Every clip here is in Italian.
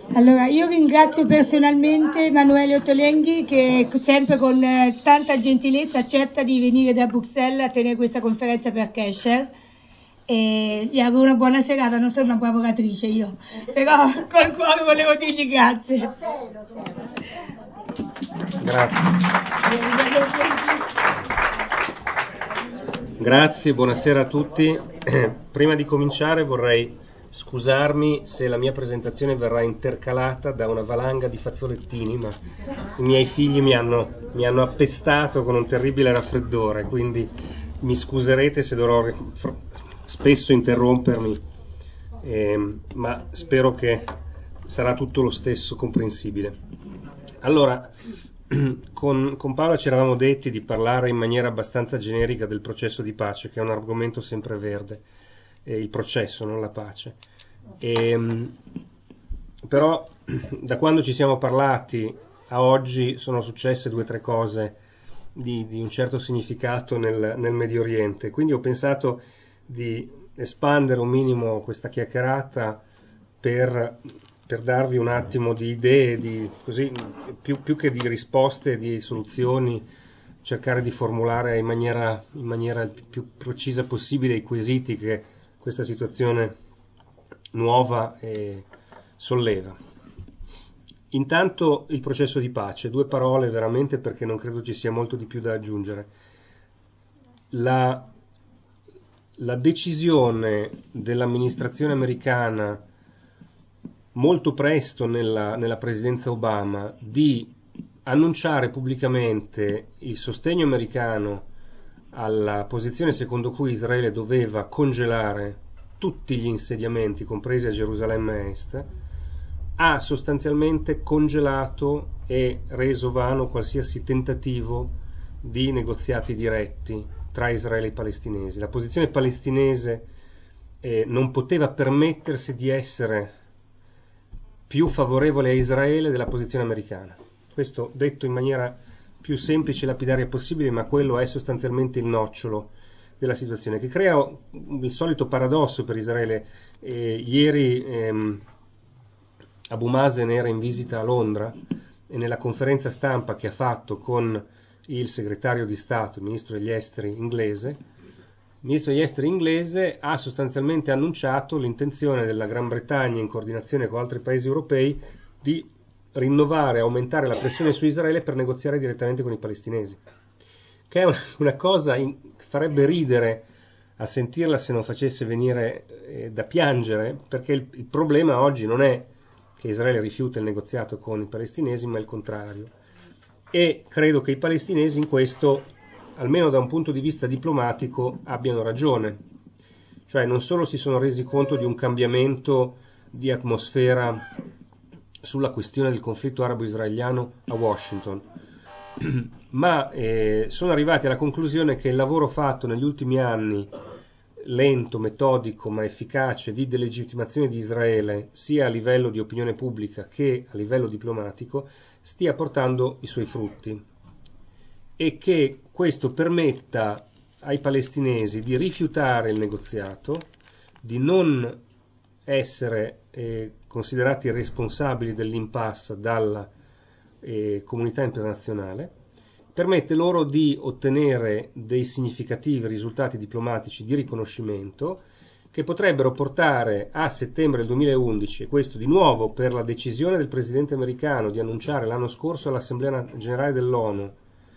Allora, io ringrazio personalmente Emanuele Ottolenghi che sempre con tanta gentilezza accetta di venire da Bruxelles a tenere questa conferenza per Kesher e gli auguro una buona serata, non sono una brava oratrice io, però col cuore volevo dirgli grazie. Lo sei. Grazie. Grazie, buonasera a tutti. Prima di cominciare vorrei scusarmi se la mia presentazione verrà intercalata da una valanga di fazzolettini, ma i miei figli mi hanno appestato con un terribile raffreddore, quindi mi scuserete se dovrò spesso interrompermi, ma spero che sarà tutto lo stesso comprensibile. Allora, con Paola ci eravamo detti di parlare in maniera abbastanza generica del processo di pace, che è un argomento sempre verde, il processo, non la pace. Però da quando ci siamo parlati a oggi sono successe 2 o 3 cose di un certo significato nel Medio Oriente, quindi ho pensato di espandere un minimo questa chiacchierata per darvi un attimo di idee, così, più che di risposte, di soluzioni, cercare di formulare in maniera più precisa possibile i quesiti che questa situazione nuova solleva. Intanto il processo di pace, 2 parole veramente perché non credo ci sia molto di più da aggiungere. La decisione dell'amministrazione americana molto presto nella presidenza Obama di annunciare pubblicamente il sostegno americano alla posizione secondo cui Israele doveva congelare tutti gli insediamenti, compresi a Gerusalemme Est, ha sostanzialmente congelato e reso vano qualsiasi tentativo di negoziati diretti tra Israele e i palestinesi. La posizione palestinese non poteva permettersi di essere più favorevole a Israele della posizione americana. Questo detto in maniera più semplice e lapidaria possibile, ma quello è sostanzialmente il nocciolo della situazione, che crea il solito paradosso per Israele. Ieri Abu Mazen era in visita a Londra e nella conferenza stampa che ha fatto con il segretario di Stato, il ministro degli esteri inglese, il ministro degli esteri inglese ha sostanzialmente annunciato l'intenzione della Gran Bretagna, in coordinazione con altri paesi europei, di rinnovare e aumentare la pressione su Israele per negoziare direttamente con i palestinesi, che è una cosa che farebbe ridere a sentirla se non facesse venire da piangere, perché il problema oggi non è che Israele rifiuta il negoziato con i palestinesi, ma il contrario. E credo che i palestinesi in questo, almeno da un punto di vista diplomatico, abbiano ragione. Cioè non solo si sono resi conto di un cambiamento di atmosfera sulla questione del conflitto arabo-israeliano a Washington, ma sono arrivati alla conclusione che il lavoro fatto negli ultimi anni, lento, metodico, ma efficace, di delegittimazione di Israele, sia a livello di opinione pubblica che a livello diplomatico, stia portando i suoi frutti, e che questo permetta ai palestinesi di rifiutare il negoziato, di non essere considerati responsabili dell'impasse dalla comunità internazionale, permette loro di ottenere dei significativi risultati diplomatici di riconoscimento che potrebbero portare a settembre del 2011, e questo di nuovo per la decisione del presidente americano di annunciare l'anno scorso all'Assemblea generale dell'ONU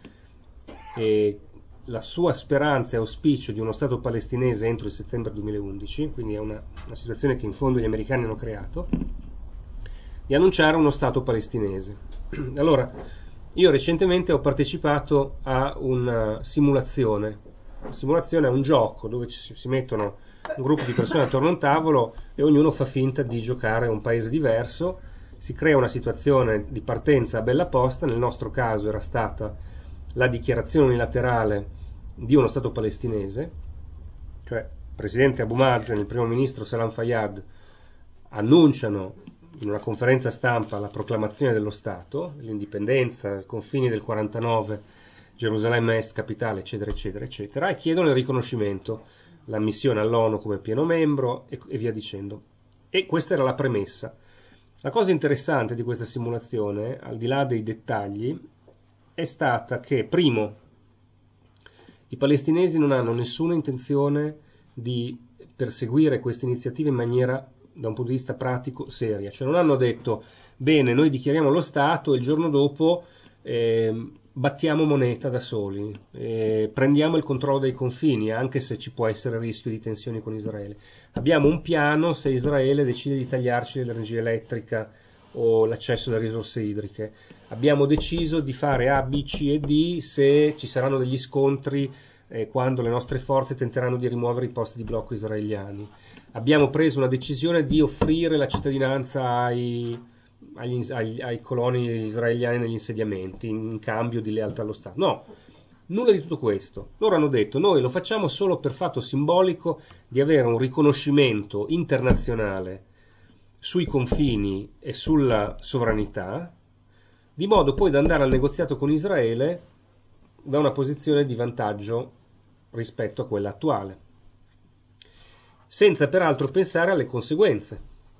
la sua speranza e auspicio di uno Stato palestinese entro il settembre 2011, quindi è una situazione che in fondo gli americani hanno creato, di annunciare uno Stato palestinese. Allora, io recentemente ho partecipato a una simulazione. La simulazione è un gioco dove si mettono un gruppo di persone attorno a un tavolo e ognuno fa finta di giocare a un paese diverso, si crea una situazione di partenza a bella posta. Nel nostro caso era stata la dichiarazione unilaterale di uno Stato palestinese, cioè il presidente Abu Mazen e il primo ministro Salam Fayyad annunciano in una conferenza stampa la proclamazione dello Stato, l'indipendenza, i confini del 49, Gerusalemme Est capitale, eccetera, eccetera, eccetera, e chiedono il riconoscimento, l'ammissione all'ONU come pieno membro e via dicendo. E questa era la premessa. La cosa interessante di questa simulazione, al di là dei dettagli, è stata che, primo, i palestinesi non hanno nessuna intenzione di perseguire queste iniziative in maniera, da un punto di vista pratico, seria. Cioè non hanno detto, bene, noi dichiariamo lo Stato e il giorno dopo battiamo moneta da soli, prendiamo il controllo dei confini, anche se ci può essere il rischio di tensioni con Israele. Abbiamo un piano se Israele decide di tagliarci l'energia elettrica o l'accesso alle risorse idriche. Abbiamo deciso di fare A, B, C e D se ci saranno degli scontri quando le nostre forze tenteranno di rimuovere i posti di blocco israeliani. Abbiamo preso una decisione di offrire la cittadinanza ai coloni israeliani negli insediamenti in cambio di lealtà allo Stato. No, nulla di tutto questo. Loro hanno detto noi lo facciamo solo per fatto simbolico di avere un riconoscimento internazionale sui confini e sulla sovranità, di modo poi da andare al negoziato con Israele da una posizione di vantaggio rispetto a quella attuale, senza peraltro pensare alle conseguenze.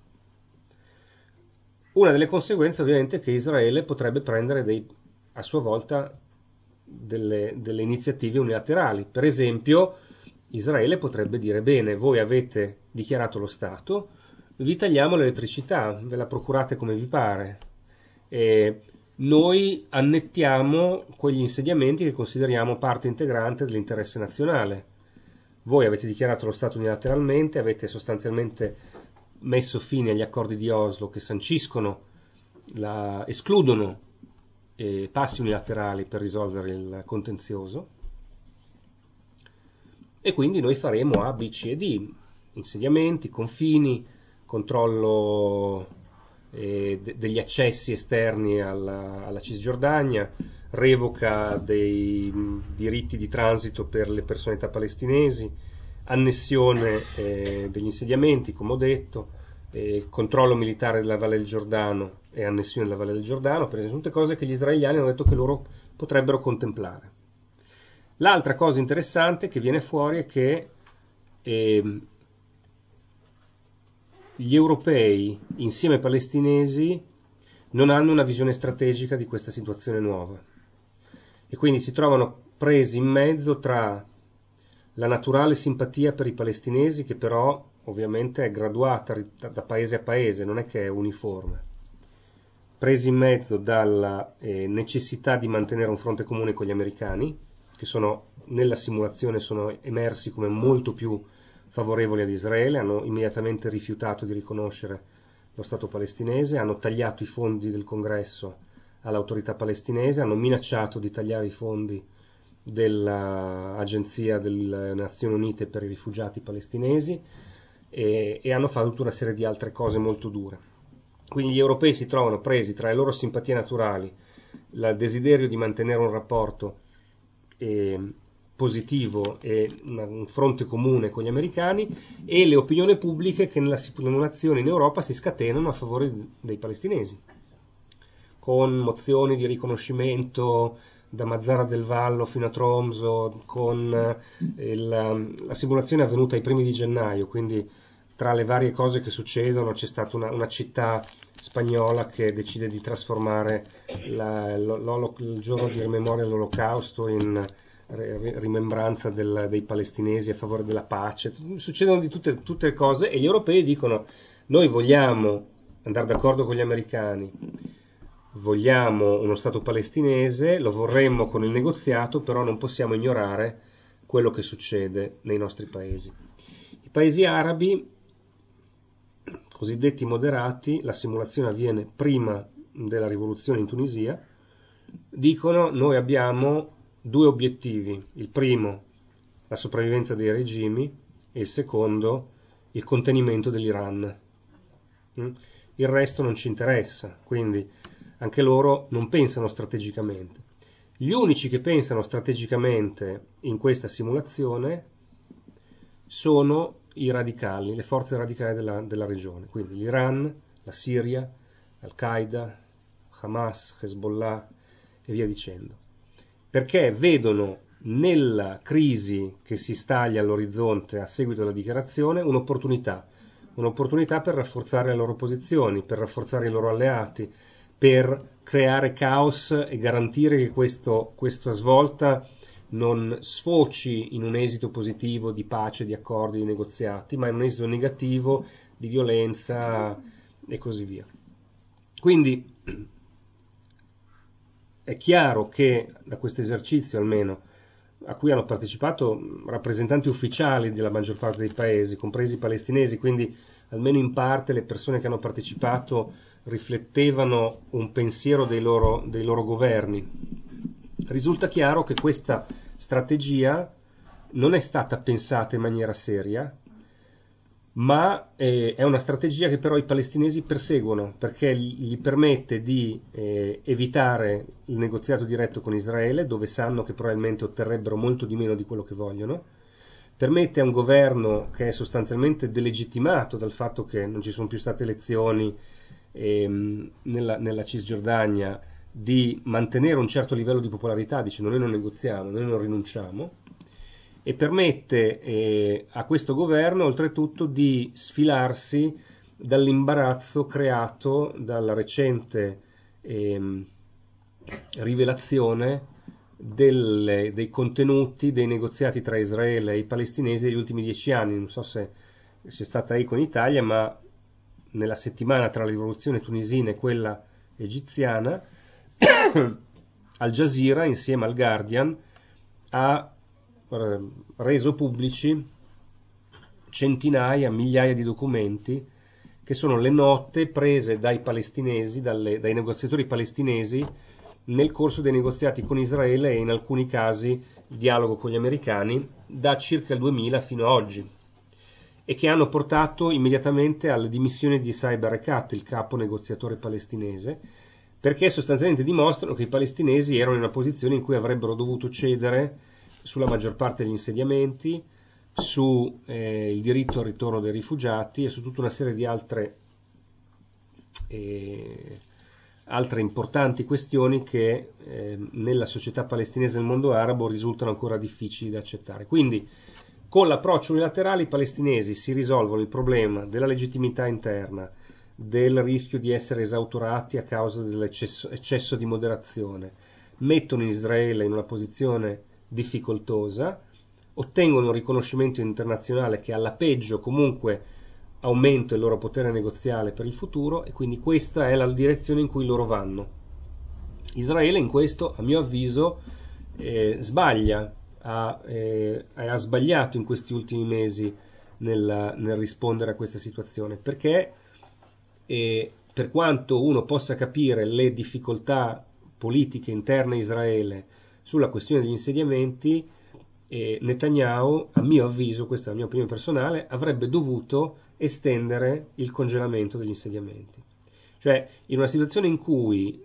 Una delle conseguenze ovviamente è che Israele potrebbe prendere a sua volta delle iniziative unilaterali. Per esempio, Israele potrebbe dire, bene, voi avete dichiarato lo Stato, vi tagliamo l'elettricità, ve la procurate come vi pare, e noi annettiamo quegli insediamenti che consideriamo parte integrante dell'interesse nazionale. Voi avete dichiarato lo Stato unilateralmente, avete sostanzialmente messo fine agli accordi di Oslo che sanciscono, escludono passi unilaterali per risolvere il contenzioso, e quindi noi faremo A, B, C e D, insediamenti, confini, controllo degli accessi esterni alla Cisgiordania, revoca dei diritti di transito per le personalità palestinesi, annessione degli insediamenti, come ho detto, controllo militare della Valle del Giordano e annessione della Valle del Giordano, per esempio, tutte cose che gli israeliani hanno detto che loro potrebbero contemplare. L'altra cosa interessante che viene fuori è che gli europei, insieme ai palestinesi, non hanno una visione strategica di questa situazione nuova e quindi si trovano presi in mezzo tra la naturale simpatia per i palestinesi, che però ovviamente è graduata da paese a paese, non è che è uniforme, presi in mezzo dalla necessità di mantenere un fronte comune con gli americani, che nella simulazione sono emersi come molto più favorevoli ad Israele, hanno immediatamente rifiutato di riconoscere lo Stato palestinese, hanno tagliato i fondi del Congresso all'autorità palestinese, hanno minacciato di tagliare i fondi dell'Agenzia delle Nazioni Unite per i rifugiati palestinesi e hanno fatto tutta una serie di altre cose molto dure. Quindi gli europei si trovano presi tra le loro simpatie naturali, il desiderio di mantenere un rapporto positivo e un fronte comune con gli americani, e le opinioni pubbliche che nella simulazione in Europa si scatenano a favore dei palestinesi, con mozioni di riconoscimento da Mazzara del Vallo fino a Tromso, con la simulazione è avvenuta ai primi di gennaio, quindi tra le varie cose che succedono c'è stata una città spagnola che decide di trasformare il giorno di memoria dell'Olocausto in rimembranza dei palestinesi a favore della pace. Succedono di tutte le cose, e gli europei dicono: noi vogliamo andare d'accordo con gli americani, vogliamo uno Stato palestinese, lo vorremmo con il negoziato, però non possiamo ignorare quello che succede nei nostri paesi. I paesi arabi, cosiddetti moderati, la simulazione avviene prima della rivoluzione in Tunisia, dicono: noi abbiamo due obiettivi, il primo la sopravvivenza dei regimi e il secondo il contenimento dell'Iran. Il resto non ci interessa, quindi anche loro non pensano strategicamente. Gli unici che pensano strategicamente in questa simulazione sono i radicali, le forze radicali della regione, quindi l'Iran, la Siria, Al-Qaeda, Hamas, Hezbollah e via dicendo, perché vedono nella crisi che si staglia all'orizzonte a seguito della dichiarazione un'opportunità un'opportunità per rafforzare le loro posizioni, per rafforzare i loro alleati, per creare caos e garantire che questa svolta non sfoci in un esito positivo di pace, di accordi, di negoziati, ma in un esito negativo di violenza e così via. Quindi è chiaro che da questo esercizio, almeno, a cui hanno partecipato rappresentanti ufficiali della maggior parte dei paesi, compresi i palestinesi, quindi almeno in parte le persone che hanno partecipato riflettevano un pensiero dei loro governi. Risulta chiaro che questa strategia non è stata pensata in maniera seria, ma è una strategia che però i palestinesi perseguono, perché gli permette di evitare il negoziato diretto con Israele, dove sanno che probabilmente otterrebbero molto di meno di quello che vogliono, permette a un governo che è sostanzialmente delegittimato dal fatto che non ci sono più state elezioni nella Cisgiordania, di mantenere un certo livello di popolarità, dicendo noi non negoziamo, noi non rinunciamo, e permette a questo governo oltretutto di sfilarsi dall'imbarazzo creato dalla recente rivelazione dei contenuti dei negoziati tra Israele e i palestinesi degli ultimi 10 anni. Non so se sia stata eco in Italia, ma nella settimana tra la rivoluzione tunisina e quella egiziana, Al Jazeera, insieme al Guardian, ha reso pubblici centinaia, migliaia di documenti che sono le note prese dai palestinesi, dai negoziatori palestinesi nel corso dei negoziati con Israele e in alcuni casi il dialogo con gli americani da circa il 2000 fino ad oggi, e che hanno portato immediatamente alle dimissioni di Saeb Erekat, il capo negoziatore palestinese, perché sostanzialmente dimostrano che i palestinesi erano in una posizione in cui avrebbero dovuto cedere sulla maggior parte degli insediamenti, su il diritto al ritorno dei rifugiati e su tutta una serie di altre importanti questioni che nella società palestinese e nel mondo arabo risultano ancora difficili da accettare. Quindi con l'approccio unilaterale i palestinesi si risolvono il problema della legittimità interna, del rischio di essere esautorati a causa dell'eccesso di moderazione, mettono Israele in una posizione difficoltosa, ottengono un riconoscimento internazionale che alla peggio comunque aumenta il loro potere negoziale per il futuro, e quindi questa è la direzione in cui loro vanno. Israele in questo, a mio avviso, sbaglia, ha sbagliato in questi ultimi mesi nel rispondere a questa situazione, perché per quanto uno possa capire le difficoltà politiche interne a Israele sulla questione degli insediamenti, Netanyahu, a mio avviso, questa è la mia opinione personale, avrebbe dovuto estendere il congelamento degli insediamenti. Cioè, in una situazione in cui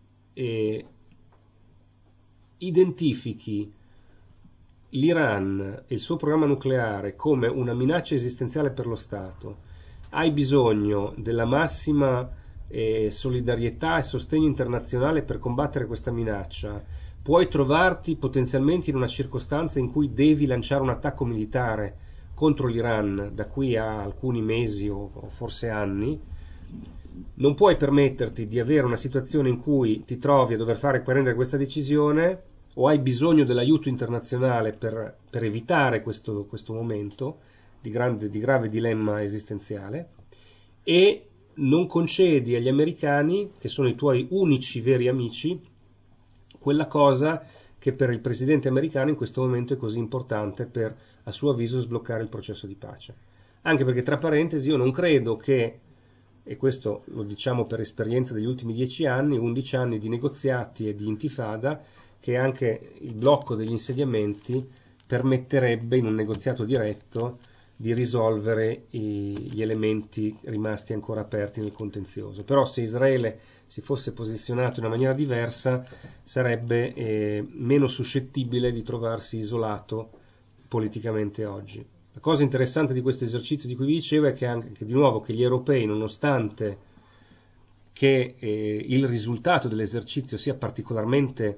identifichi l'Iran e il suo programma nucleare come una minaccia esistenziale per lo Stato, hai bisogno della massima solidarietà e sostegno internazionale per combattere questa minaccia, puoi trovarti potenzialmente in una circostanza in cui devi lanciare un attacco militare contro l'Iran da qui a alcuni mesi o forse anni, non puoi permetterti di avere una situazione in cui ti trovi a dover prendere questa decisione, o hai bisogno dell'aiuto internazionale per evitare questo momento di grave dilemma esistenziale, e non concedi agli americani, che sono i tuoi unici veri amici, quella cosa che per il presidente americano in questo momento è così importante per, a suo avviso, sbloccare il processo di pace. Anche perché, tra parentesi, io non credo che, e questo lo diciamo per esperienza degli ultimi 10 anni, 11 anni di negoziati e di intifada, che anche il blocco degli insediamenti permetterebbe in un negoziato diretto di risolvere gli elementi rimasti ancora aperti nel contenzioso. Però se Israele si fosse posizionato in una maniera diversa sarebbe meno suscettibile di trovarsi isolato politicamente oggi. La cosa interessante di questo esercizio di cui vi dicevo è che di nuovo che gli europei, nonostante che il risultato dell'esercizio sia particolarmente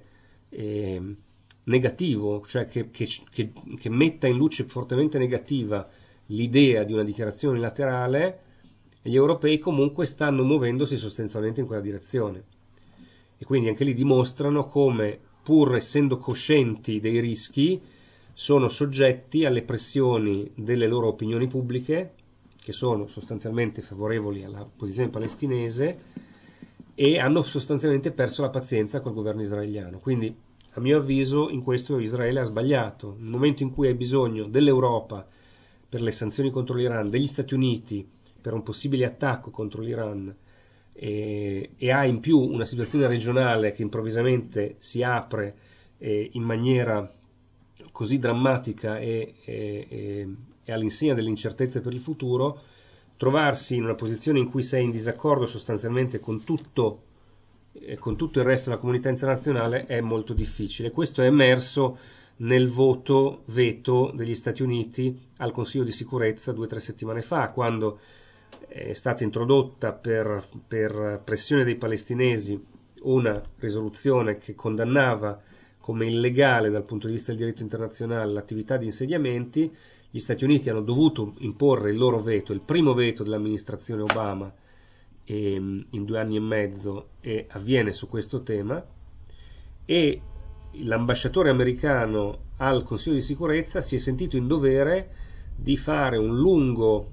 negativo, cioè che metta in luce fortemente negativa l'idea di una dichiarazione unilaterale, gli europei comunque stanno muovendosi sostanzialmente in quella direzione. E quindi anche lì dimostrano come, pur essendo coscienti dei rischi, sono soggetti alle pressioni delle loro opinioni pubbliche, che sono sostanzialmente favorevoli alla posizione palestinese, e hanno sostanzialmente perso la pazienza col governo israeliano. Quindi, a mio avviso, in questo Israele ha sbagliato. Nel momento in cui hai bisogno dell'Europa per le sanzioni contro l'Iran, degli Stati Uniti per un possibile attacco contro l'Iran, e ha in più una situazione regionale che improvvisamente si apre in maniera così drammatica e all'insegna delle incertezze per il futuro, trovarsi in una posizione in cui sei in disaccordo sostanzialmente con tutto il resto della comunità internazionale è molto difficile. Questo è emerso nel voto veto degli Stati Uniti al Consiglio di sicurezza 2 o 3 settimane fa, quando è stata introdotta per pressione dei palestinesi una risoluzione che condannava come illegale dal punto di vista del diritto internazionale l'attività di insediamenti. Gli Stati Uniti hanno dovuto imporre il loro veto, il primo veto dell'amministrazione Obama in 2 anni e mezzo, e avviene su questo tema, e l'ambasciatore americano al Consiglio di sicurezza si è sentito in dovere di fare un lungo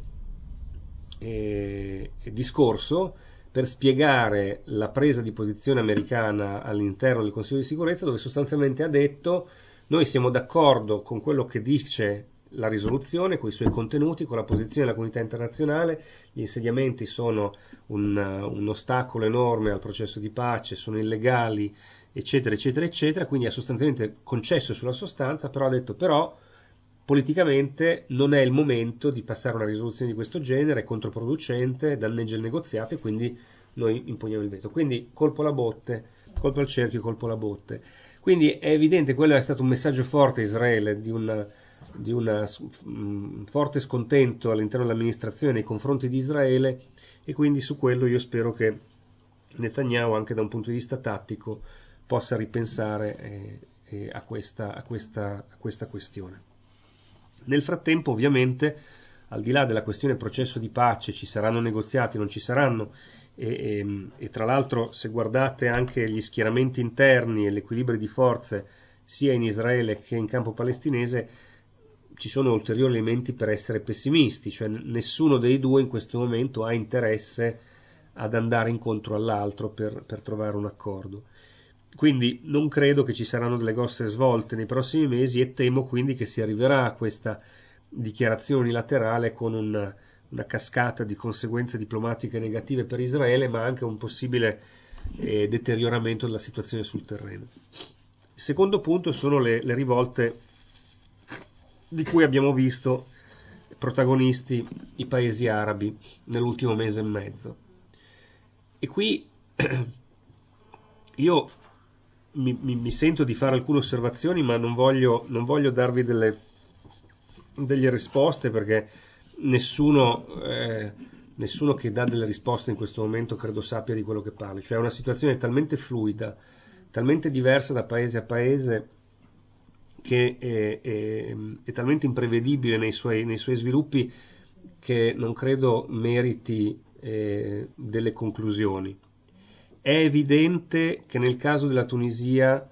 discorso per spiegare la presa di posizione americana all'interno del Consiglio di sicurezza, dove sostanzialmente ha detto: noi siamo d'accordo con quello che dice la risoluzione, con i suoi contenuti, con la posizione della comunità internazionale, gli insediamenti sono un ostacolo enorme al processo di pace, sono illegali, eccetera, eccetera, eccetera. Quindi ha sostanzialmente concesso sulla sostanza, però ha detto politicamente non è il momento di passare una risoluzione di questo genere, è controproducente, danneggia il negoziato, e quindi noi imponiamo il veto. Quindi colpo alla botte, colpo al cerchio, colpo alla botte. Quindi è evidente, quello è stato un messaggio forte a Israele di un forte scontento all'interno dell'amministrazione nei confronti di Israele, e quindi su quello io spero che Netanyahu, anche da un punto di vista tattico, possa ripensare a questa questione. Nel frattempo, ovviamente, al di là della questione processo di pace, ci saranno negoziati, non ci saranno, e tra l'altro, se guardate anche gli schieramenti interni e l'equilibrio di forze sia in Israele che in campo palestinese, ci sono ulteriori elementi per essere pessimisti, cioè nessuno dei due in questo momento ha interesse ad andare incontro all'altro per trovare un accordo. Quindi non credo che ci saranno delle grosse svolte nei prossimi mesi, e temo quindi che si arriverà a questa dichiarazione unilaterale con una cascata di conseguenze diplomatiche negative per Israele, ma anche un possibile deterioramento della situazione sul terreno. Il secondo punto sono le rivolte di cui abbiamo visto protagonisti i paesi arabi nell'ultimo mese e mezzo. E qui io mi sento di fare alcune osservazioni, ma non voglio darvi delle risposte, perché nessuno che dà delle risposte in questo momento credo sappia di quello che parli. Cioè è una situazione talmente fluida, talmente diversa da paese a paese, che è talmente imprevedibile nei suoi sviluppi, che non credo meriti delle conclusioni. È evidente che nel caso della Tunisia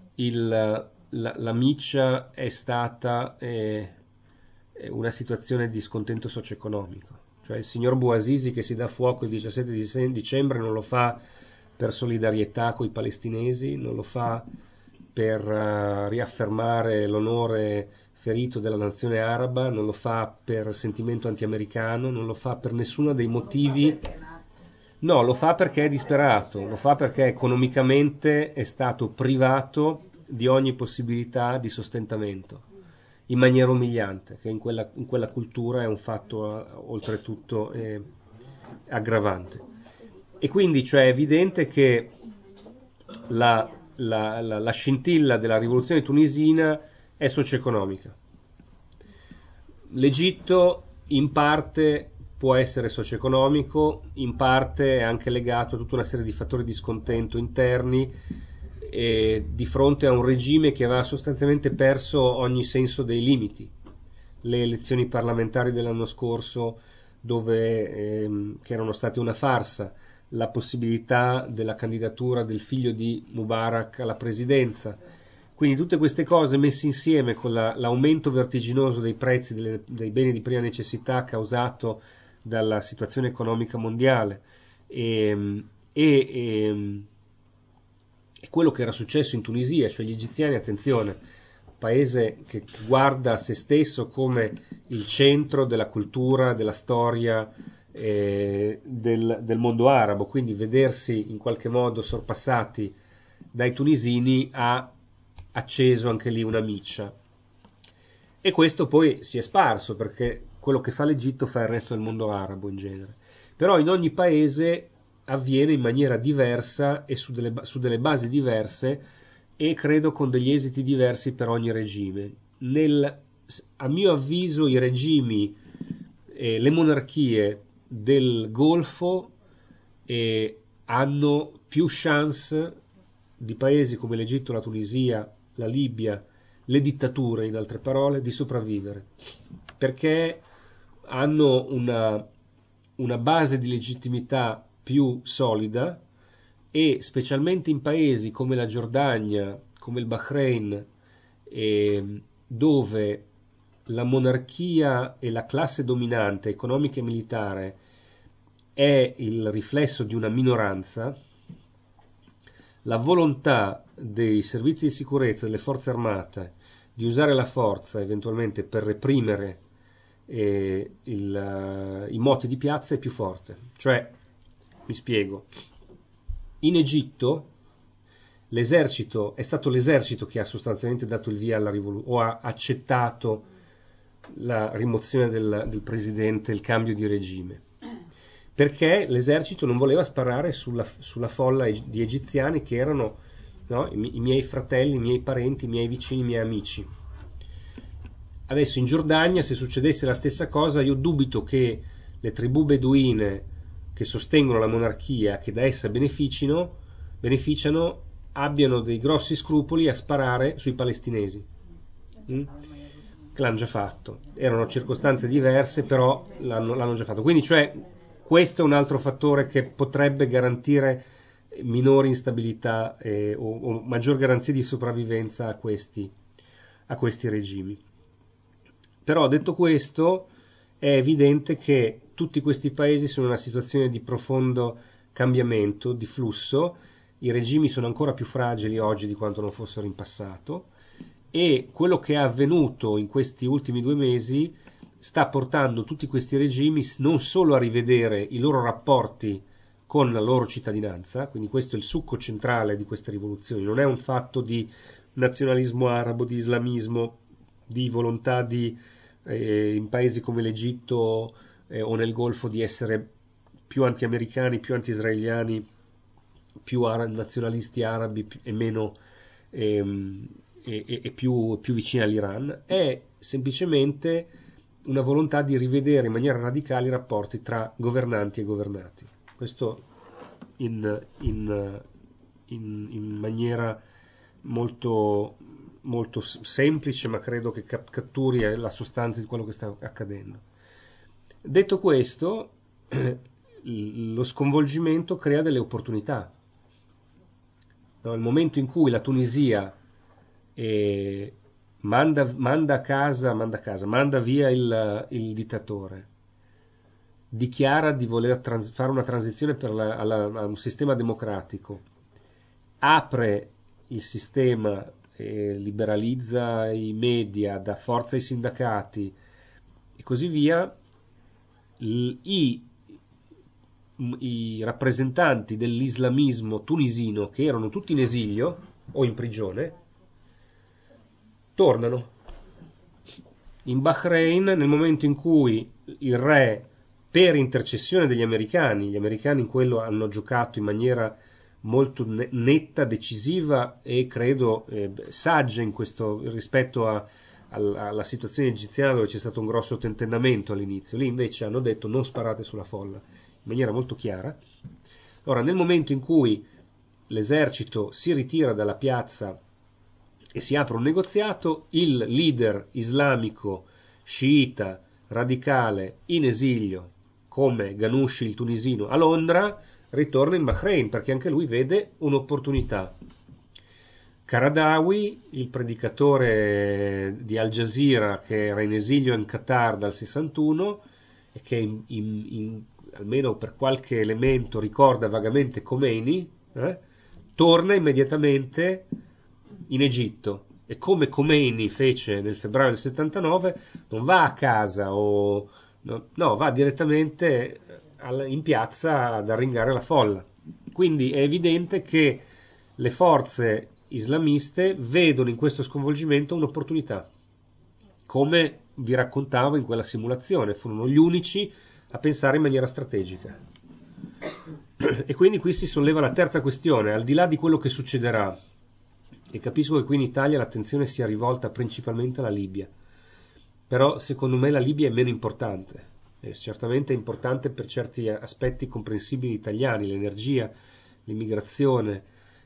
la miccia è stata una situazione di scontento socio-economico. Cioè il signor Bouazizi, che si dà fuoco il 17 dicembre, non lo fa per solidarietà con i palestinesi, non lo fa per riaffermare l'onore ferito della nazione araba, non lo fa per sentimento anti-americano, non lo fa per nessuno dei motivi. No, lo fa perché è disperato, lo fa perché economicamente è stato privato di ogni possibilità di sostentamento, in maniera umiliante, che in quella cultura è un fatto oltretutto aggravante. E quindi, cioè, è evidente che la scintilla della rivoluzione tunisina è socio-economica. L'Egitto in parte può essere socio-economico, in parte è anche legato a tutta una serie di fattori di scontento interni, di fronte a un regime che aveva sostanzialmente perso ogni senso dei limiti. le elezioni parlamentari dell'anno scorso che erano state una farsa, la possibilità della candidatura del figlio di Mubarak alla presidenza. Quindi tutte queste cose messe insieme con l'aumento vertiginoso dei prezzi dei beni di prima necessità causato dalla situazione economica mondiale e quello che era successo in Tunisia, cioè gli egiziani, attenzione, paese che guarda se stesso come il centro della cultura, della storia del mondo arabo, quindi vedersi in qualche modo sorpassati dai tunisini ha acceso anche lì una miccia. E questo poi si è sparso, perché quello che fa l'Egitto fa il resto del mondo arabo in genere. Però in ogni paese avviene in maniera diversa e su delle basi diverse, e credo con degli esiti diversi per ogni regime. A mio avviso i regimi, le monarchie del Golfo hanno più chance di paesi come l'Egitto, la Tunisia, la Libia, le dittature, in altre parole, di sopravvivere, perché hanno una base di legittimità più solida, e specialmente in paesi come la Giordania, come il Bahrain, dove la monarchia e la classe dominante economica e militare è il riflesso di una minoranza, la volontà dei servizi di sicurezza, delle forze armate, di usare la forza eventualmente per reprimere i moti di piazza è più forte. Cioè, mi spiego, in Egitto l'esercito è stato l'esercito che ha sostanzialmente dato il via alla rivoluzione, o ha accettato la rimozione del presidente, il cambio di regime, perché l'esercito non voleva sparare sulla folla di egiziani che erano, no, i miei fratelli, i miei parenti, i miei vicini, i miei amici. Adesso in Giordania, se succedesse la stessa cosa, io dubito che le tribù beduine che sostengono la monarchia, che da essa beneficiano, abbiano dei grossi scrupoli a sparare sui palestinesi, che l'hanno già fatto. Erano circostanze diverse, però l'hanno già fatto. Quindi, cioè, questo è un altro fattore che potrebbe garantire minori instabilità o maggior garanzia di sopravvivenza a questi regimi. Però, detto questo, è evidente che tutti questi paesi sono in una situazione di profondo cambiamento, di flusso. I regimi sono ancora più fragili oggi di quanto non fossero in passato, e quello che è avvenuto in questi ultimi 2 mesi sta portando tutti questi regimi non solo a rivedere i loro rapporti con la loro cittadinanza, quindi questo è il succo centrale di queste rivoluzioni, non è un fatto di nazionalismo arabo, di islamismo, di volontà in paesi come l'Egitto o nel Golfo di essere più anti-americani, più anti-israeliani, più nazionalisti arabi e meno e più vicini all'Iran. È semplicemente una volontà di rivedere in maniera radicale i rapporti tra governanti e governati. Questo in maniera molto, molto semplice, ma credo che catturi la sostanza di quello che sta accadendo. Detto questo, lo sconvolgimento crea delle opportunità. No, il momento in cui la Tunisia manda via il dittatore, dichiara di voler fare una transizione a un sistema democratico, apre il sistema, liberalizza i media, dà forza ai sindacati e così via, i rappresentanti dell'islamismo tunisino, che erano tutti in esilio o in prigione, tornano. In Bahrain, nel momento in cui il re, per intercessione degli americani in quello hanno giocato in maniera molto netta, decisiva e credo saggia in questo rispetto alla situazione egiziana, dove c'è stato un grosso tentennamento all'inizio. Lì invece hanno detto non sparate sulla folla, in maniera molto chiara. Ora, nel momento in cui l'esercito si ritira dalla piazza e si apre un negoziato, il leader islamico sciita, radicale, in esilio, come Ghanouchi il tunisino a Londra, ritorna in Bahrain perché anche lui vede un'opportunità. Qaradawi, il predicatore di Al Jazeera che era in esilio in Qatar dal 61 e che almeno per qualche elemento ricorda vagamente Khomeini, torna immediatamente in Egitto e come Khomeini fece nel febbraio del 79 non va a casa no, va direttamente in piazza ad arringare la folla. Quindi è evidente che le forze islamiste vedono in questo sconvolgimento un'opportunità, come vi raccontavo in quella simulazione, furono gli unici a pensare in maniera strategica. E quindi qui si solleva la terza questione, al di là di quello che succederà, e capisco che qui in Italia l'attenzione sia rivolta principalmente alla Libia, però secondo me la Libia è meno importante, è certamente importante per certi aspetti comprensibili italiani, l'energia, l'immigrazione.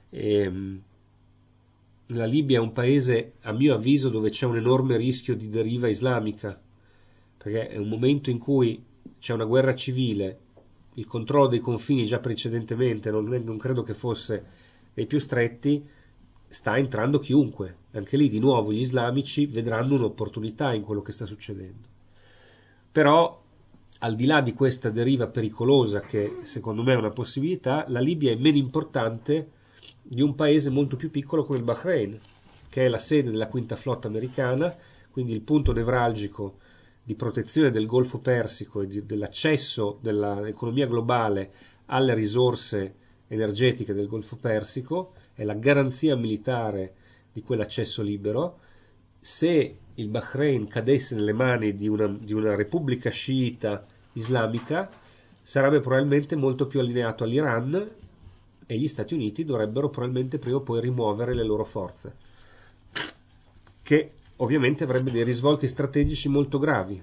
La Libia è un paese, a mio avviso, dove c'è un enorme rischio di deriva islamica, perché è un momento in cui c'è una guerra civile, il controllo dei confini già precedentemente non credo che fosse dei più stretti, sta entrando chiunque. Anche lì di nuovo gli islamici vedranno un'opportunità in quello che sta succedendo. Però al di là di questa deriva pericolosa, che secondo me è una possibilità, la Libia è meno importante di un paese molto più piccolo come il Bahrain, che è la sede della quinta flotta americana, quindi il punto nevralgico di protezione del Golfo Persico e dell'accesso dell'economia globale alle risorse energetiche del Golfo Persico, è la garanzia militare di quell'accesso libero. Se il Bahrain cadesse nelle mani di una repubblica sciita islamica, sarebbe probabilmente molto più allineato all'Iran e gli Stati Uniti dovrebbero probabilmente prima o poi rimuovere le loro forze, che ovviamente avrebbe dei risvolti strategici molto gravi.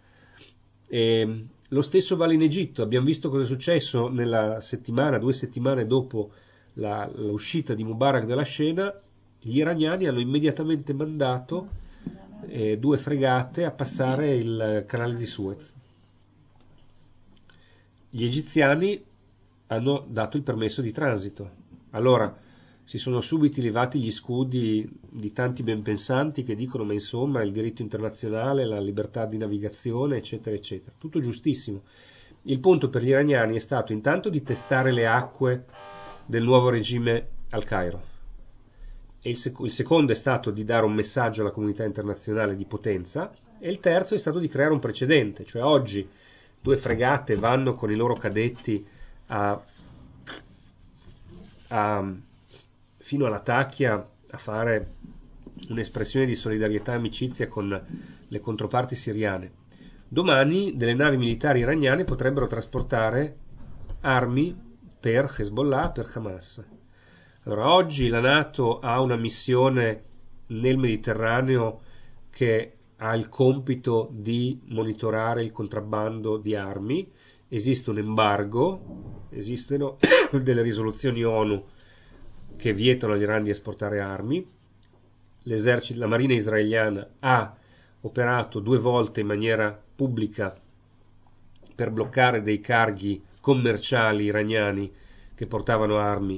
E lo stesso vale in Egitto. Abbiamo visto cosa è successo nella settimana, 2 settimane dopo l'uscita di Mubarak dalla scena. Gli iraniani hanno immediatamente mandato 2 fregate a passare il canale di Suez. Gli egiziani hanno dato il permesso di transito. Allora si sono subito levati gli scudi di tanti benpensanti che dicono ma insomma il diritto internazionale, la libertà di navigazione, eccetera eccetera, tutto giustissimo. Il punto per gli iraniani è stato intanto di testare le acque del nuovo regime al Cairo, e il secondo è stato di dare un messaggio alla comunità internazionale di potenza, e il terzo è stato di creare un precedente, cioè oggi 2 fregate vanno con i loro cadetti fino alla Tacchia a fare un'espressione di solidarietà e amicizia con le controparti siriane. Domani delle navi militari iraniane potrebbero trasportare armi per Hezbollah, per Hamas. Allora, oggi la NATO ha una missione nel Mediterraneo che ha il compito di monitorare il contrabbando di armi. Esiste un embargo, esistono delle risoluzioni ONU che vietano all'Iran di esportare armi. La marina israeliana ha operato 2 volte in maniera pubblica per bloccare dei carghi commerciali iraniani che portavano armi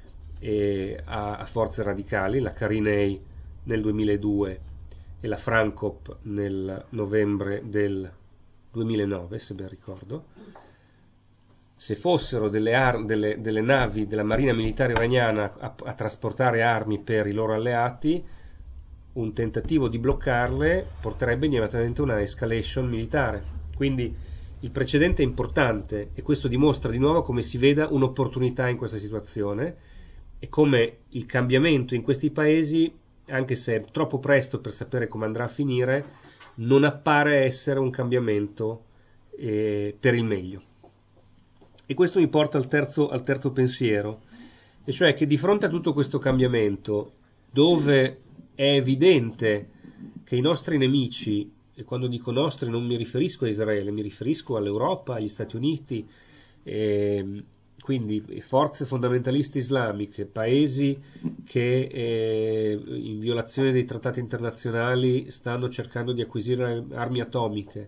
a forze radicali, la Karinei nel 2002 e la Frankop nel novembre del 2009, se ben ricordo. Se fossero delle navi della marina militare iraniana a trasportare armi per i loro alleati, un tentativo di bloccarle porterebbe immediatamente a una escalation militare. Quindi il precedente è importante, e questo dimostra di nuovo come si veda un'opportunità in questa situazione e come il cambiamento in questi paesi, anche se è troppo presto per sapere come andrà a finire, non appare essere un cambiamento per il meglio. E questo mi porta al terzo pensiero, e cioè che di fronte a tutto questo cambiamento, dove è evidente che i nostri nemici, e quando dico nostri non mi riferisco a Israele, mi riferisco all'Europa, agli Stati Uniti, quindi forze fondamentaliste islamiche, paesi che in violazione dei trattati internazionali stanno cercando di acquisire armi atomiche,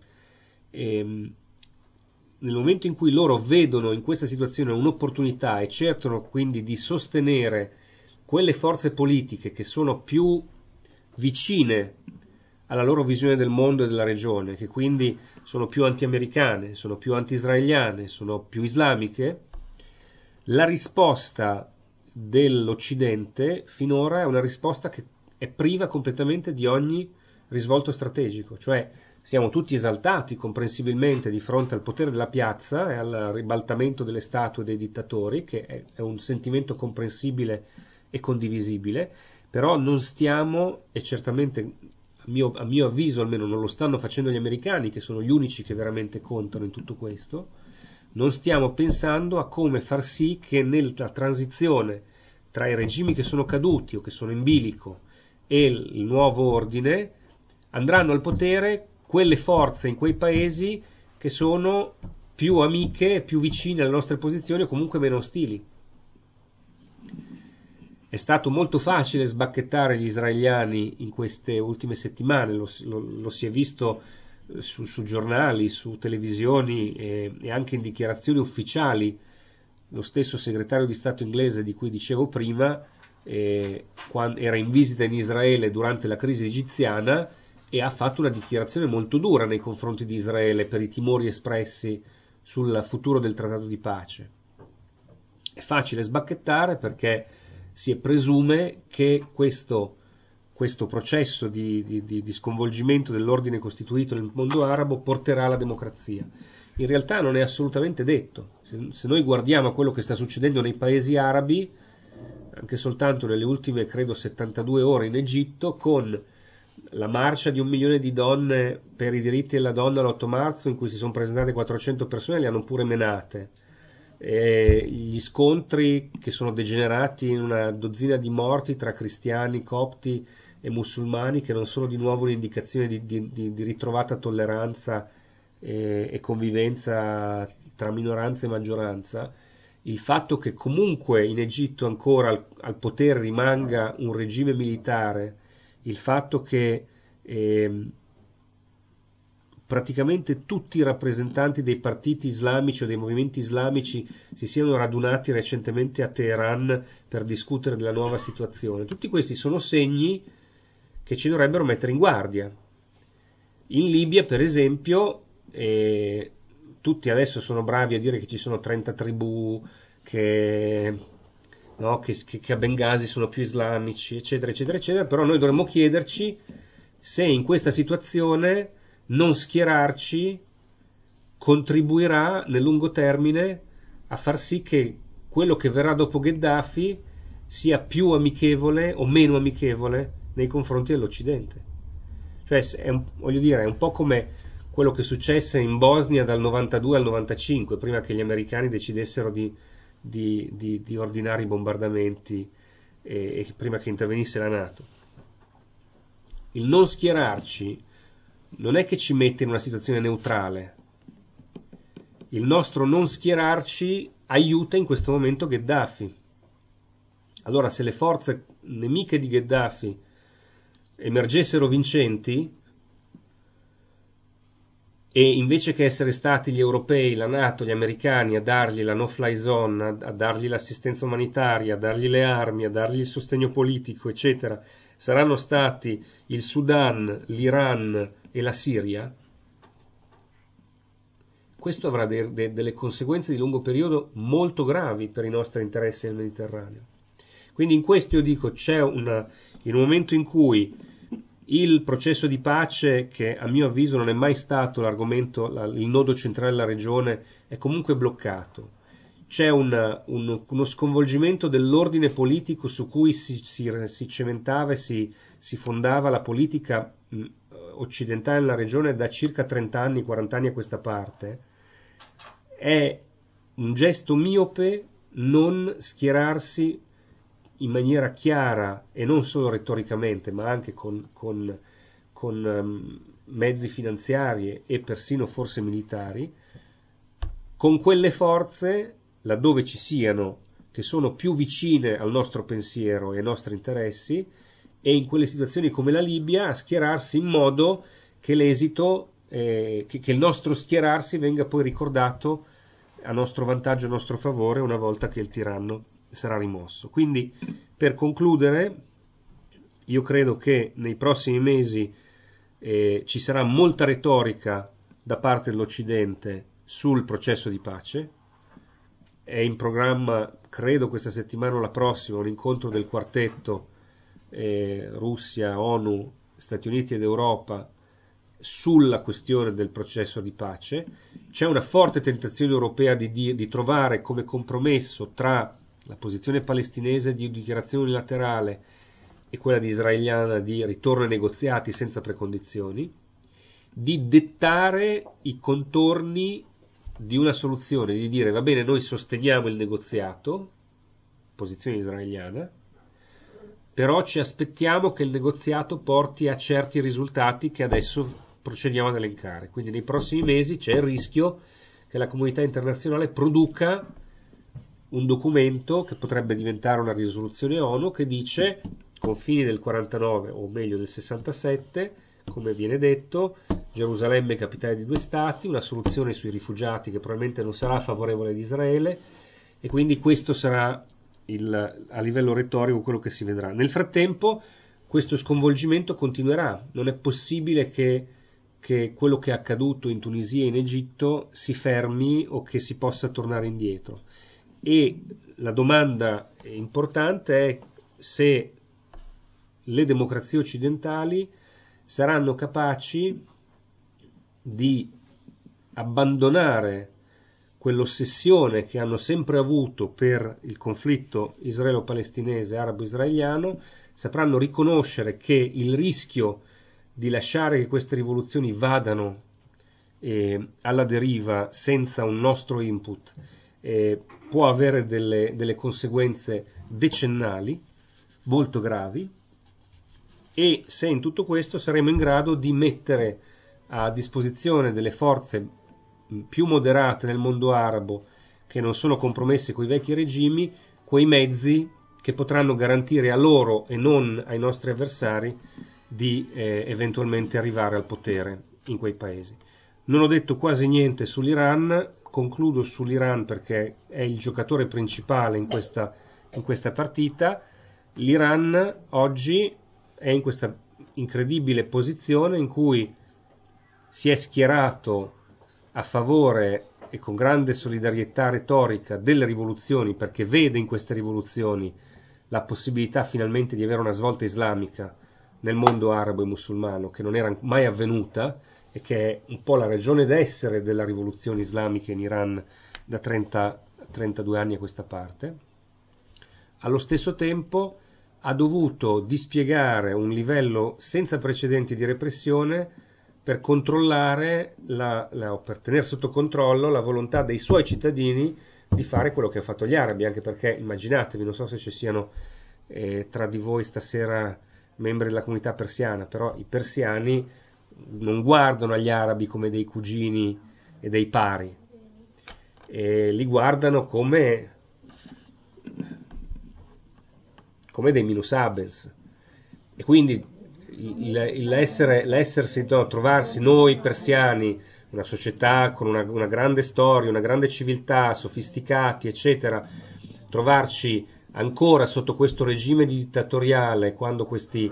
nel momento in cui loro vedono in questa situazione un'opportunità e cercano quindi di sostenere quelle forze politiche che sono più vicine alla loro visione del mondo e della regione, che quindi sono più anti-americane, sono più anti-israeliane, sono più islamiche, la risposta dell'Occidente finora è una risposta che è priva completamente di ogni risvolto strategico, cioè siamo tutti esaltati comprensibilmente di fronte al potere della piazza e al ribaltamento delle statue dei dittatori, che è un sentimento comprensibile e condivisibile, però non stiamo, e certamente a mio avviso almeno non lo stanno facendo gli americani, che sono gli unici che veramente contano in tutto questo, non stiamo pensando a come far sì che nella transizione tra i regimi che sono caduti o che sono in bilico e il nuovo ordine andranno al potere quelle forze in quei paesi che sono più amiche, più vicine alle nostre posizioni o comunque meno ostili. È stato molto facile sbacchettare gli israeliani in queste ultime settimane, lo si è visto su giornali, su televisioni e anche in dichiarazioni ufficiali. Lo stesso segretario di Stato inglese di cui dicevo prima quando era in visita in Israele durante la crisi egiziana e ha fatto una dichiarazione molto dura nei confronti di Israele per i timori espressi sul futuro del trattato di pace. È facile sbacchettare perché si presume che questo processo di sconvolgimento dell'ordine costituito nel mondo arabo porterà alla democrazia. In realtà non è assolutamente detto. Se noi guardiamo a quello che sta succedendo nei paesi arabi, anche soltanto nelle ultime, credo, 72 ore in Egitto, con la marcia di 1 milione di donne per i diritti della donna l'8 marzo, in cui si sono presentate 400 persone, le hanno pure menate. Gli scontri che sono degenerati in una dozzina di morti tra cristiani, copti e musulmani, che non sono di nuovo un'indicazione di ritrovata tolleranza e convivenza tra minoranza e maggioranza, il fatto che comunque in Egitto ancora al potere rimanga un regime militare, il fatto che praticamente tutti i rappresentanti dei partiti islamici o dei movimenti islamici si siano radunati recentemente a Teheran per discutere della nuova situazione. Tutti questi sono segni che ci dovrebbero mettere in guardia. In Libia, per esempio, tutti adesso sono bravi a dire che ci sono 30 tribù, che a Bengasi sono più islamici, eccetera, eccetera, eccetera, però noi dovremmo chiederci se in questa situazione non schierarci contribuirà nel lungo termine a far sì che quello che verrà dopo Gheddafi sia più amichevole o meno amichevole nei confronti dell'Occidente. Cioè, voglio dire, è un po' come quello che successe in Bosnia dal 92 al 95, prima che gli americani decidessero di ordinare i bombardamenti e prima che intervenisse la NATO. Il non schierarci non è che ci mette in una situazione neutrale. Il nostro non schierarci aiuta in questo momento Gheddafi. Allora, se le forze nemiche di Gheddafi emergessero vincenti, e invece che essere stati gli europei, la NATO, gli americani a dargli la no-fly zone, a dargli l'assistenza umanitaria, a dargli le armi, a dargli il sostegno politico, eccetera, saranno stati il Sudan, l'Iran e la Siria, questo avrà delle conseguenze di lungo periodo molto gravi per i nostri interessi nel Mediterraneo. Quindi in questo io dico c'è in un momento in cui il processo di pace, che a mio avviso non è mai stato l'argomento, il nodo centrale della regione, è comunque bloccato. C'è uno sconvolgimento dell'ordine politico su cui si cementava e si fondava la politica occidentale nella regione da circa 30 anni, 40 anni a questa parte. È un gesto miope non schierarsi in maniera chiara e non solo retoricamente, ma anche con mezzi finanziari e persino forse militari, con quelle forze laddove ci siano, che sono più vicine al nostro pensiero e ai nostri interessi, e in quelle situazioni come la Libia a schierarsi in modo che l'esito, che il nostro schierarsi venga poi ricordato a nostro vantaggio, a nostro favore, una volta che il tiranno sarà rimosso. Quindi, per concludere, io credo che nei prossimi mesi ci sarà molta retorica da parte dell'Occidente sul processo di pace. È in programma, credo questa settimana o la prossima, un incontro del quartetto Russia, ONU, Stati Uniti ed Europa sulla questione del processo di pace. C'è una forte tentazione europea di trovare come compromesso tra la posizione palestinese di dichiarazione unilaterale e quella di israeliana di ritorno ai negoziati senza precondizioni, di dettare i contorni di una soluzione, di dire va bene, noi sosteniamo il negoziato, posizione israeliana, però ci aspettiamo che il negoziato porti a certi risultati che adesso procediamo ad elencare. Quindi nei prossimi mesi c'è il rischio che la comunità internazionale produca un documento che potrebbe diventare una risoluzione ONU che dice confini del 49 o meglio del 67, come viene detto, Gerusalemme capitale di due stati, una soluzione sui rifugiati che probabilmente non sarà favorevole ad Israele, e quindi questo sarà a livello retorico quello che si vedrà. Nel frattempo questo sconvolgimento continuerà, non è possibile che quello che è accaduto in Tunisia e in Egitto si fermi o che si possa tornare indietro. E la domanda importante è se le democrazie occidentali saranno capaci di abbandonare quell'ossessione che hanno sempre avuto per il conflitto israelo-palestinese, arabo-israeliano, sapranno riconoscere che il rischio di lasciare che queste rivoluzioni vadano alla deriva senza un nostro input può avere delle conseguenze decennali molto gravi, e se in tutto questo saremo in grado di mettere a disposizione delle forze più moderate nel mondo arabo, che non sono compromesse con i vecchi regimi, quei mezzi che potranno garantire a loro e non ai nostri avversari di eventualmente arrivare al potere in quei paesi. Non ho detto quasi niente sull'Iran, concludo sull'Iran perché è il giocatore principale in questa partita. L'Iran oggi è in questa incredibile posizione in cui si è schierato a favore e con grande solidarietà retorica delle rivoluzioni, perché vede in queste rivoluzioni la possibilità finalmente di avere una svolta islamica nel mondo arabo e musulmano che non era mai avvenuta e che è un po' la ragione d'essere della rivoluzione islamica in Iran da 32 anni a questa parte. Allo stesso tempo ha dovuto dispiegare un livello senza precedenti di repressione per controllare, per tenere sotto controllo la volontà dei suoi cittadini di fare quello che ha fatto gli arabi, anche perché immaginatevi, non so se ci siano tra di voi stasera membri della comunità persiana, però i persiani non guardano agli arabi come dei cugini e dei pari, li guardano come dei minus abels, e quindi trovarsi noi persiani, una società con una grande storia, una grande civiltà, sofisticati eccetera, trovarci ancora sotto questo regime dittatoriale quando questi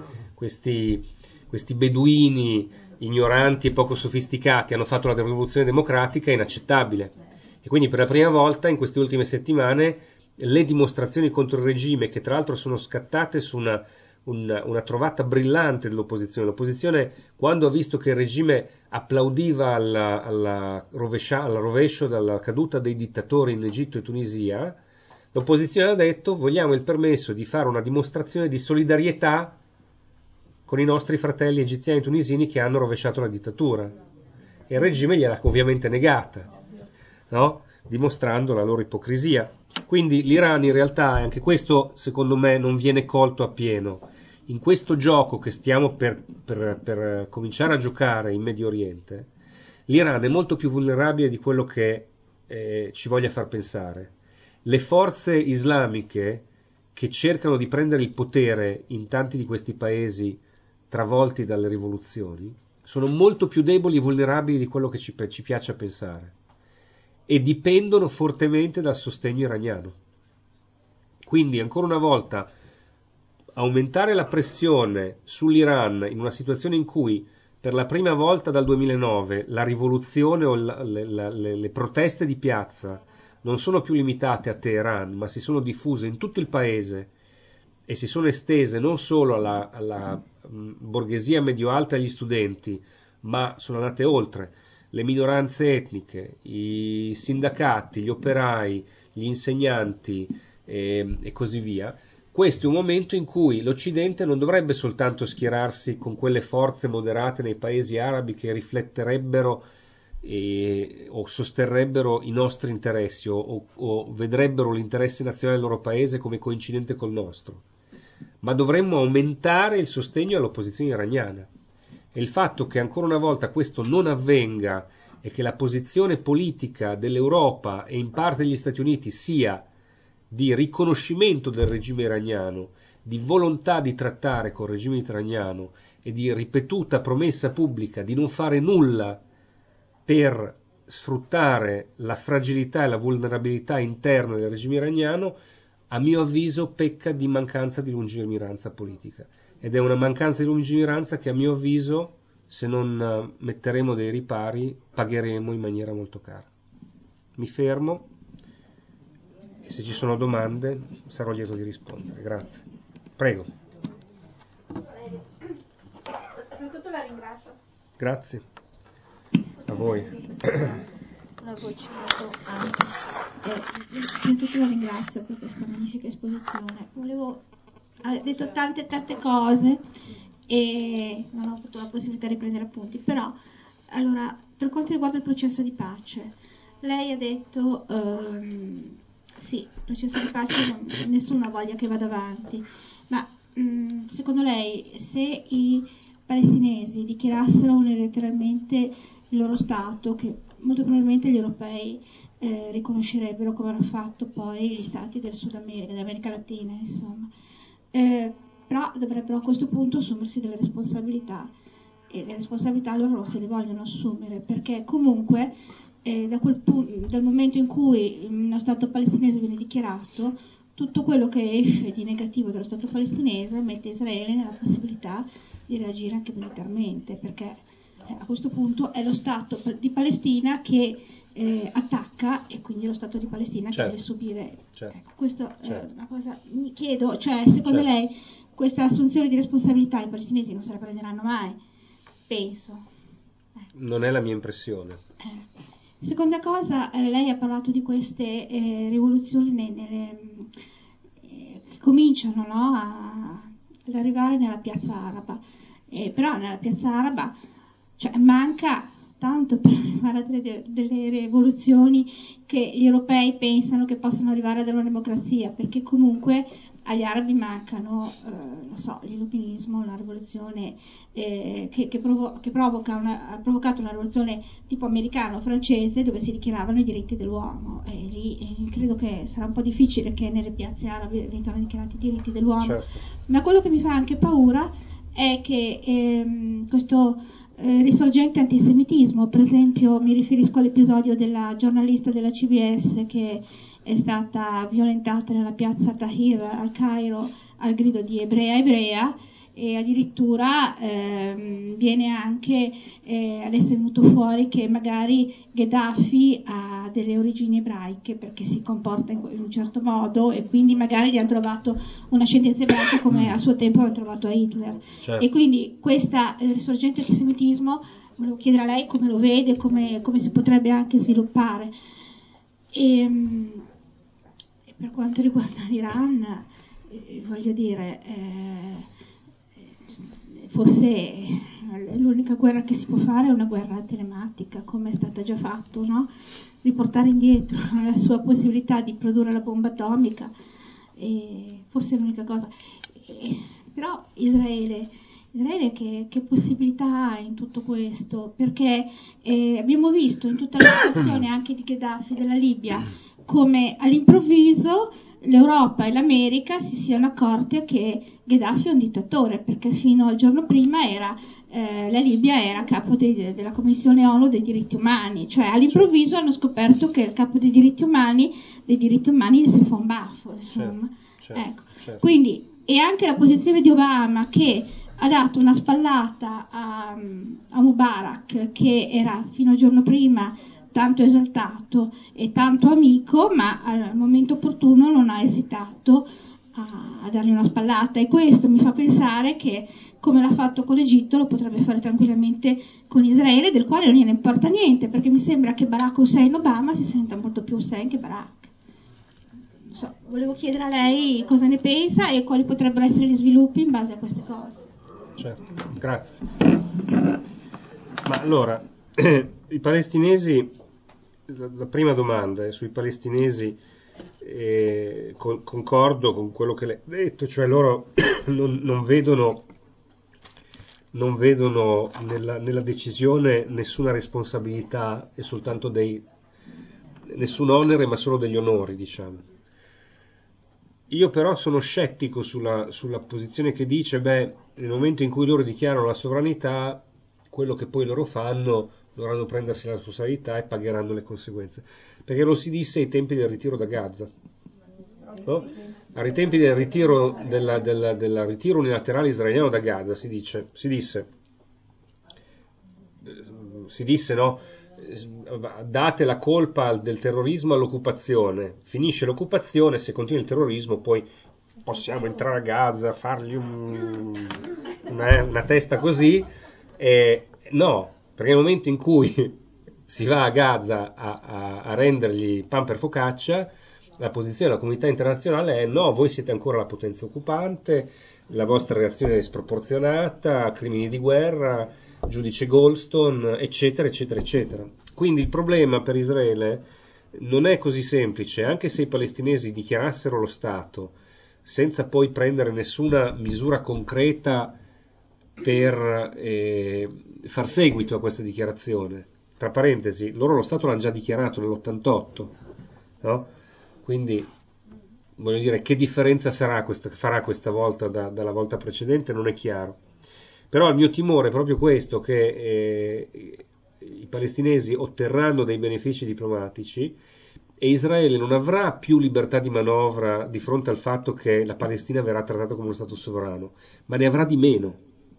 beduini ignoranti e poco sofisticati hanno fatto la rivoluzione democratica è inaccettabile. E quindi per la prima volta in queste ultime settimane le dimostrazioni contro il regime, che tra l'altro sono scattate su una trovata brillante dell'opposizione. L'opposizione, quando ha visto che il regime applaudiva al rovescio dalla caduta dei dittatori in Egitto e Tunisia, l'opposizione ha detto vogliamo il permesso di fare una dimostrazione di solidarietà con i nostri fratelli egiziani e tunisini che hanno rovesciato la dittatura, e il regime gliel'ha ovviamente negata, no? Dimostrando la loro ipocrisia. Quindi l'Iran in realtà, anche questo secondo me non viene colto appieno, in questo gioco che stiamo per cominciare a giocare in Medio Oriente, l'Iran è molto più vulnerabile di quello che ci voglia far pensare, le forze islamiche che cercano di prendere il potere in tanti di questi paesi travolti dalle rivoluzioni sono molto più deboli e vulnerabili di quello che ci piace pensare, e dipendono fortemente dal sostegno iraniano. Quindi, ancora una volta, aumentare la pressione sull'Iran in una situazione in cui per la prima volta dal 2009 la rivoluzione o le proteste di piazza non sono più limitate a Teheran, ma si sono diffuse in tutto il paese e si sono estese non solo alla borghesia medio-alta e agli studenti, ma sono andate oltre le minoranze etniche, i sindacati, gli operai, gli insegnanti e così via. Questo è un momento in cui l'Occidente non dovrebbe soltanto schierarsi con quelle forze moderate nei paesi arabi che rifletterebbero o sosterrebbero i nostri interessi o vedrebbero l'interesse nazionale del loro paese come coincidente col nostro, ma dovremmo aumentare il sostegno all'opposizione iraniana. E il fatto che ancora una volta questo non avvenga e che la posizione politica dell'Europa e in parte degli Stati Uniti sia di riconoscimento del regime iraniano, di volontà di trattare col regime iraniano e di ripetuta promessa pubblica di non fare nulla per sfruttare la fragilità e la vulnerabilità interna del regime iraniano, a mio avviso pecca di mancanza di lungimiranza politica. Ed è una mancanza di lungimiranza che, a mio avviso, se non metteremo dei ripari, pagheremo in maniera molto cara. Mi fermo e se ci sono domande sarò lieto di rispondere. Grazie. Prego. Innanzitutto la ringrazio. Grazie. A voi. Una voce molto ampia. Innanzitutto la ringrazio per questa magnifica esposizione. Ha detto tante cose e non ho avuto la possibilità di prendere appunti, però allora, per quanto riguarda il processo di pace, lei ha detto sì, il processo di pace nessuno ha voglia che vada avanti, ma secondo lei se i palestinesi dichiarassero unilateralmente il loro Stato, che molto probabilmente gli europei riconoscerebbero, come hanno fatto poi gli stati del Sud America, dell'America Latina, insomma, però dovrebbero a questo punto assumersi delle responsabilità, e le responsabilità loro non se le vogliono assumere, perché comunque dal momento in cui uno Stato palestinese viene dichiarato, tutto quello che esce di negativo dallo Stato palestinese mette Israele nella possibilità di reagire anche militarmente, perché a questo punto è lo Stato di Palestina che attacca, e quindi lo Stato di Palestina che deve subire. Ecco, questo è una cosa, mi chiedo, cioè secondo lei questa assunzione di responsabilità i palestinesi non se la prenderanno mai? Penso. Non è la mia impressione. Seconda cosa, lei ha parlato di queste rivoluzioni che cominciano, no, ad arrivare nella piazza araba, però nella piazza araba manca tanto per arrivare a delle rivoluzioni che gli europei pensano che possano arrivare ad una democrazia, perché comunque agli arabi mancano, l'illuminismo, la rivoluzione che ha provocato una rivoluzione tipo americano-francese dove si dichiaravano i diritti dell'uomo, e lì credo che sarà un po' difficile che nelle piazze arabe vengano dichiarati i diritti dell'uomo. Certo. Ma quello che mi fa anche paura è che questo risorgente antisemitismo, per esempio mi riferisco all'episodio della giornalista della CBS che è stata violentata nella piazza Tahrir al Cairo al grido di ebrea ebrea, e addirittura viene anche adesso è venuto fuori che magari Gheddafi ha delle origini ebraiche perché si comporta in un certo modo, e quindi magari gli hanno trovato un'ascendenza ebraica come a suo tempo hanno trovato a Hitler. Certo. E quindi questa risorgente antisemitismo, volevo chiedere a lei come lo vede, come si potrebbe anche sviluppare. E per quanto riguarda l'Iran, voglio dire, forse l'unica guerra che si può fare è una guerra telematica, come è stata già fatto, no? Riportare indietro la sua possibilità di produrre la bomba atomica, forse è l'unica cosa. Però Israele che possibilità ha in tutto questo? Perché abbiamo visto in tutta la situazione anche di Gheddafi, della Libia, come all'improvviso l'Europa e l'America si siano accorte che Gheddafi è un dittatore, perché fino al giorno prima la Libia era capo della Commissione ONU dei diritti umani, cioè all'improvviso hanno scoperto che il capo dei diritti umani se ne fa un baffo, insomma. Ecco. Quindi, e anche la posizione di Obama, che ha dato una spallata a Mubarak, che era fino al giorno prima tanto esaltato e tanto amico, ma al momento opportuno non ha esitato a dargli una spallata, e questo mi fa pensare che, come l'ha fatto con l'Egitto, lo potrebbe fare tranquillamente con Israele, del quale non gliene importa niente, perché mi sembra che Barack Hussein Obama si senta molto più Hussein che Barack. Non so, volevo chiedere a lei cosa ne pensa e quali potrebbero essere gli sviluppi in base a queste cose. Certo, grazie. Ma allora, i palestinesi, la prima domanda è sui palestinesi, concordo con quello che lei ha detto, cioè loro non vedono nella decisione nessuna responsabilità e soltanto nessun onere, ma solo degli onori, diciamo. Io però sono scettico sulla posizione che dice, nel momento in cui loro dichiarano la sovranità, quello che poi loro fanno dovranno prendersi la responsabilità e pagheranno le conseguenze. Perché lo si disse ai tempi del ritiro da Gaza, no? Ai tempi del ritiro del ritiro unilaterale israeliano da Gaza si disse, no? Date la colpa del terrorismo all'occupazione, finisce l'occupazione, se continua il terrorismo poi possiamo entrare a Gaza, fargli una testa così, no, perché nel momento in cui si va a Gaza a rendergli pan per focaccia, la posizione della comunità internazionale è: no, voi siete ancora la potenza occupante, la vostra reazione è sproporzionata, crimini di guerra, giudice Goldstone, eccetera, eccetera, eccetera. Quindi il problema per Israele non è così semplice, anche se i palestinesi dichiarassero lo Stato senza poi prendere nessuna misura concreta per far seguito a questa dichiarazione. Tra parentesi, loro lo Stato l'hanno già dichiarato nell'88, no? Quindi, voglio dire, che differenza farà questa volta dalla volta precedente non è chiaro. Però il mio timore è proprio questo, che i palestinesi otterranno dei benefici diplomatici e Israele non avrà più libertà di manovra di fronte al fatto che la Palestina verrà trattata come uno Stato sovrano, ma ne avrà di meno.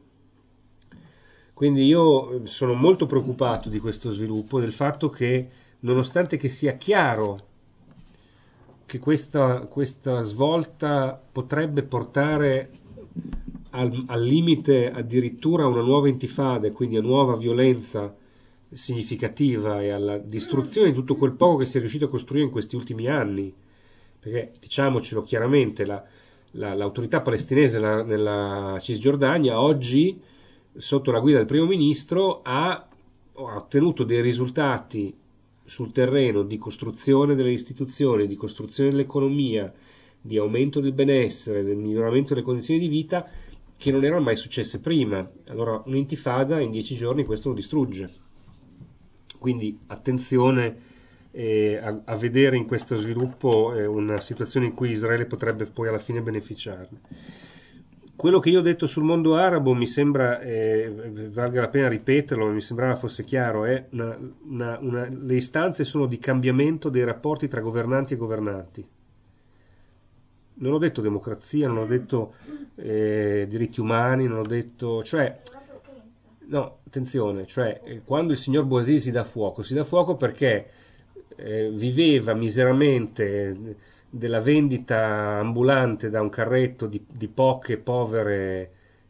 Quindi io sono molto preoccupato di questo sviluppo, del fatto che, nonostante che sia chiaro che questa svolta potrebbe portare al limite addirittura a una nuova intifada, quindi a nuova violenza significativa e alla distruzione di tutto quel poco che si è riuscito a costruire in questi ultimi anni, perché diciamocelo chiaramente, l'autorità palestinese nella Cisgiordania oggi, sotto la guida del primo ministro, ha ottenuto dei risultati sul terreno di costruzione delle istituzioni, di costruzione dell'economia, di aumento del benessere, del miglioramento delle condizioni di vita, che non erano mai successe prima. Allora un'intifada in 10 giorni questo lo distrugge. Quindi attenzione a vedere in questo sviluppo una situazione in cui Israele potrebbe poi alla fine beneficiarne. Quello che io ho detto sul mondo arabo mi sembra, valga la pena ripeterlo, mi sembrava fosse chiaro, le istanze sono di cambiamento dei rapporti tra governanti e governanti. Non ho detto democrazia, non ho detto diritti umani, non ho detto, cioè, no, attenzione, cioè quando il signor Bouazizi si dà fuoco perché viveva miseramente della vendita ambulante da un carretto di pochi poveri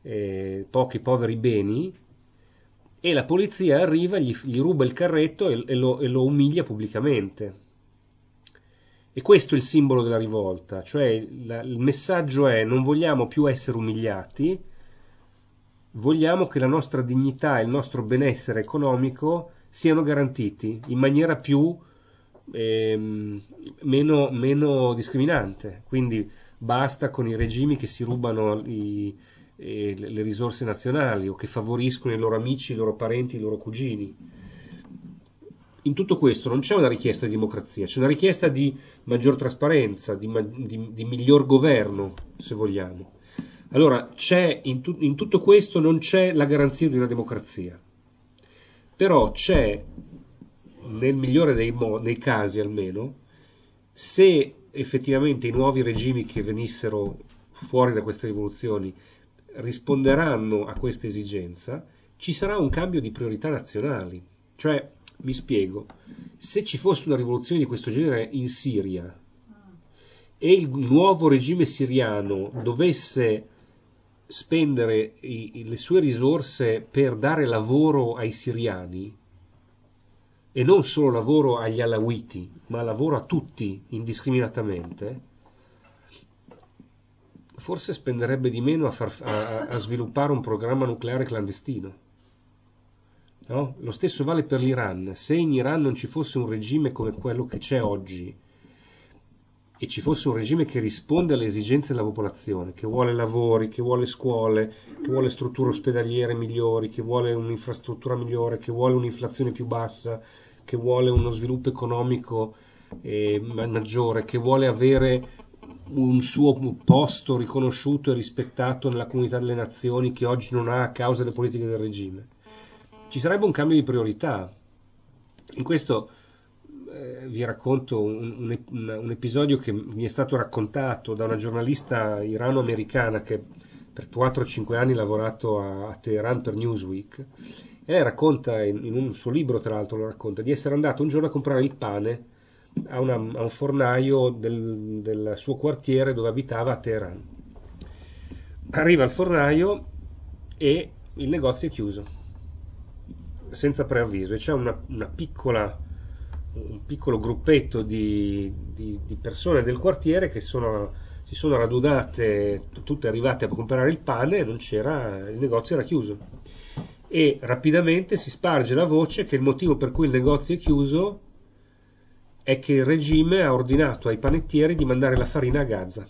beni, e la polizia arriva, gli ruba il carretto e lo umilia pubblicamente. E questo è il simbolo della rivolta, cioè il messaggio è: non vogliamo più essere umiliati, vogliamo che la nostra dignità e il nostro benessere economico siano garantiti in maniera meno discriminante. Quindi basta con i regimi che si rubano le risorse nazionali o che favoriscono i loro amici, i loro parenti, i loro cugini. in tutto questo non c'è una richiesta di democrazia, c'è una richiesta di maggior trasparenza, di miglior governo, se vogliamo. Allora, in tutto questo non c'è la garanzia di una democrazia, però c'è, nel migliore dei casi almeno, se effettivamente i nuovi regimi che venissero fuori da queste rivoluzioni risponderanno a questa esigenza, ci sarà un cambio di priorità nazionali. Cioè, mi spiego, se ci fosse una rivoluzione di questo genere in Siria e il nuovo regime siriano dovesse spendere le sue risorse per dare lavoro ai siriani, e non solo lavoro agli alawiti, ma lavoro a tutti indiscriminatamente, forse spenderebbe di meno a sviluppare un programma nucleare clandestino. No? Lo stesso vale per l'Iran. Se in Iran non ci fosse un regime come quello che c'è oggi, e ci fosse un regime che risponde alle esigenze della popolazione, che vuole lavori, che vuole scuole, che vuole strutture ospedaliere migliori, che vuole un'infrastruttura migliore, che vuole un'inflazione più bassa, che vuole uno sviluppo economico maggiore, che vuole avere un suo posto riconosciuto e rispettato nella comunità delle nazioni che oggi non ha a causa delle politiche del regime, ci sarebbe un cambio di priorità. In questo vi racconto un episodio che mi è stato raccontato da una giornalista irano-americana che per 4-5 anni ha lavorato a Teheran per Newsweek, e lei racconta, in un suo libro tra l'altro lo racconta, di essere andato un giorno a comprare il pane a un fornaio del suo quartiere dove abitava a Teheran. Arriva al fornaio e il negozio è chiuso, senza preavviso, e c'è un piccolo gruppetto di persone del quartiere che si sono radunate, tutte arrivate a comprare il pane, e non c'era, il negozio era chiuso. E rapidamente si sparge la voce che il motivo per cui il negozio è chiuso è che il regime ha ordinato ai panettieri di mandare la farina a Gaza.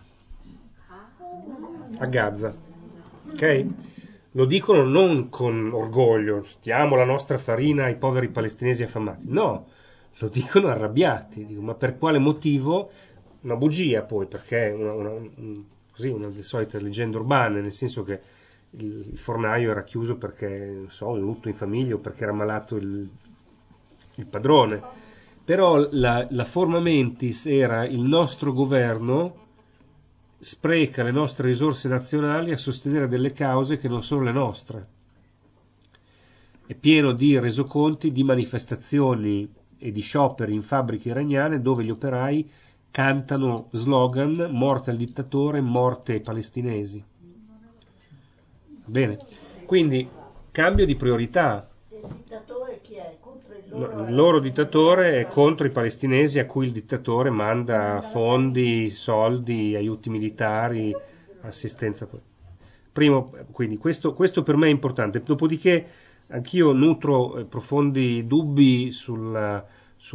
A Gaza. Ok? Lo dicono non con orgoglio, stiamo la nostra farina ai poveri palestinesi affamati. No, lo dicono arrabbiati. Dico, ma per quale motivo? Una bugia poi, perché è una delle solite leggende urbane, nel senso che il fornaio era chiuso perché, non so, un lutto in famiglia o perché era malato il padrone. Però la forma mentis era: il nostro governo spreca le nostre risorse nazionali a sostenere delle cause che non sono le nostre. È pieno di resoconti di manifestazioni e di scioperi in fabbriche iraniane dove gli operai cantano slogan: morte al dittatore, morte ai palestinesi. Bene, quindi cambio di priorità. Il dittatore chi è? Contro Il loro dittatore è contro i palestinesi, a cui il dittatore manda fondi, soldi, aiuti militari, assistenza. Primo, quindi questo per me è importante. Dopodiché anch'io nutro profondi dubbi sulla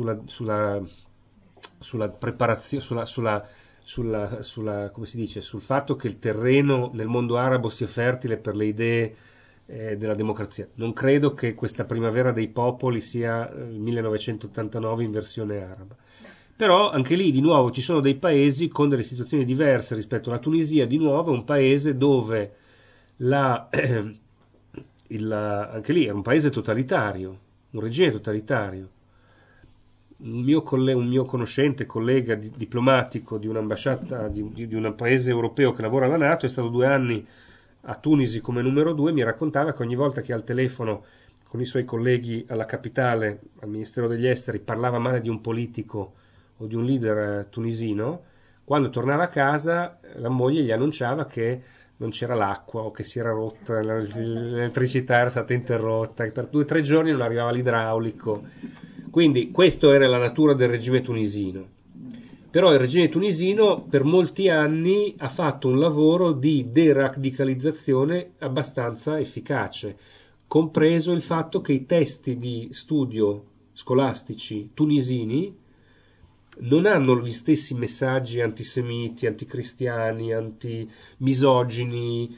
preparazione, come si dice, sul fatto che il terreno nel mondo arabo sia fertile per le idee della democrazia. Non credo che questa primavera dei popoli sia il 1989 in versione araba. Però anche lì di nuovo ci sono dei paesi con delle situazioni diverse rispetto alla Tunisia. Di nuovo è un paese dove anche lì era un paese totalitario, un regime totalitario. Un mio conoscente, collega diplomatico di un'ambasciata di un paese europeo che lavora alla NATO, è stato 2 anni a Tunisi come numero 2, mi raccontava che ogni volta che al telefono con i suoi colleghi alla capitale, al Ministero degli Esteri, parlava male di un politico o di un leader tunisino, quando tornava a casa la moglie gli annunciava che non c'era l'acqua o che si era rotta, l'elettricità era stata interrotta, che per 2 o 3 giorni non arrivava l'idraulico. Quindi questa era la natura del regime tunisino. Però il regime tunisino per molti anni ha fatto un lavoro di deradicalizzazione abbastanza efficace, compreso il fatto che i testi di studio scolastici tunisini non hanno gli stessi messaggi antisemiti, anticristiani, antimisogini,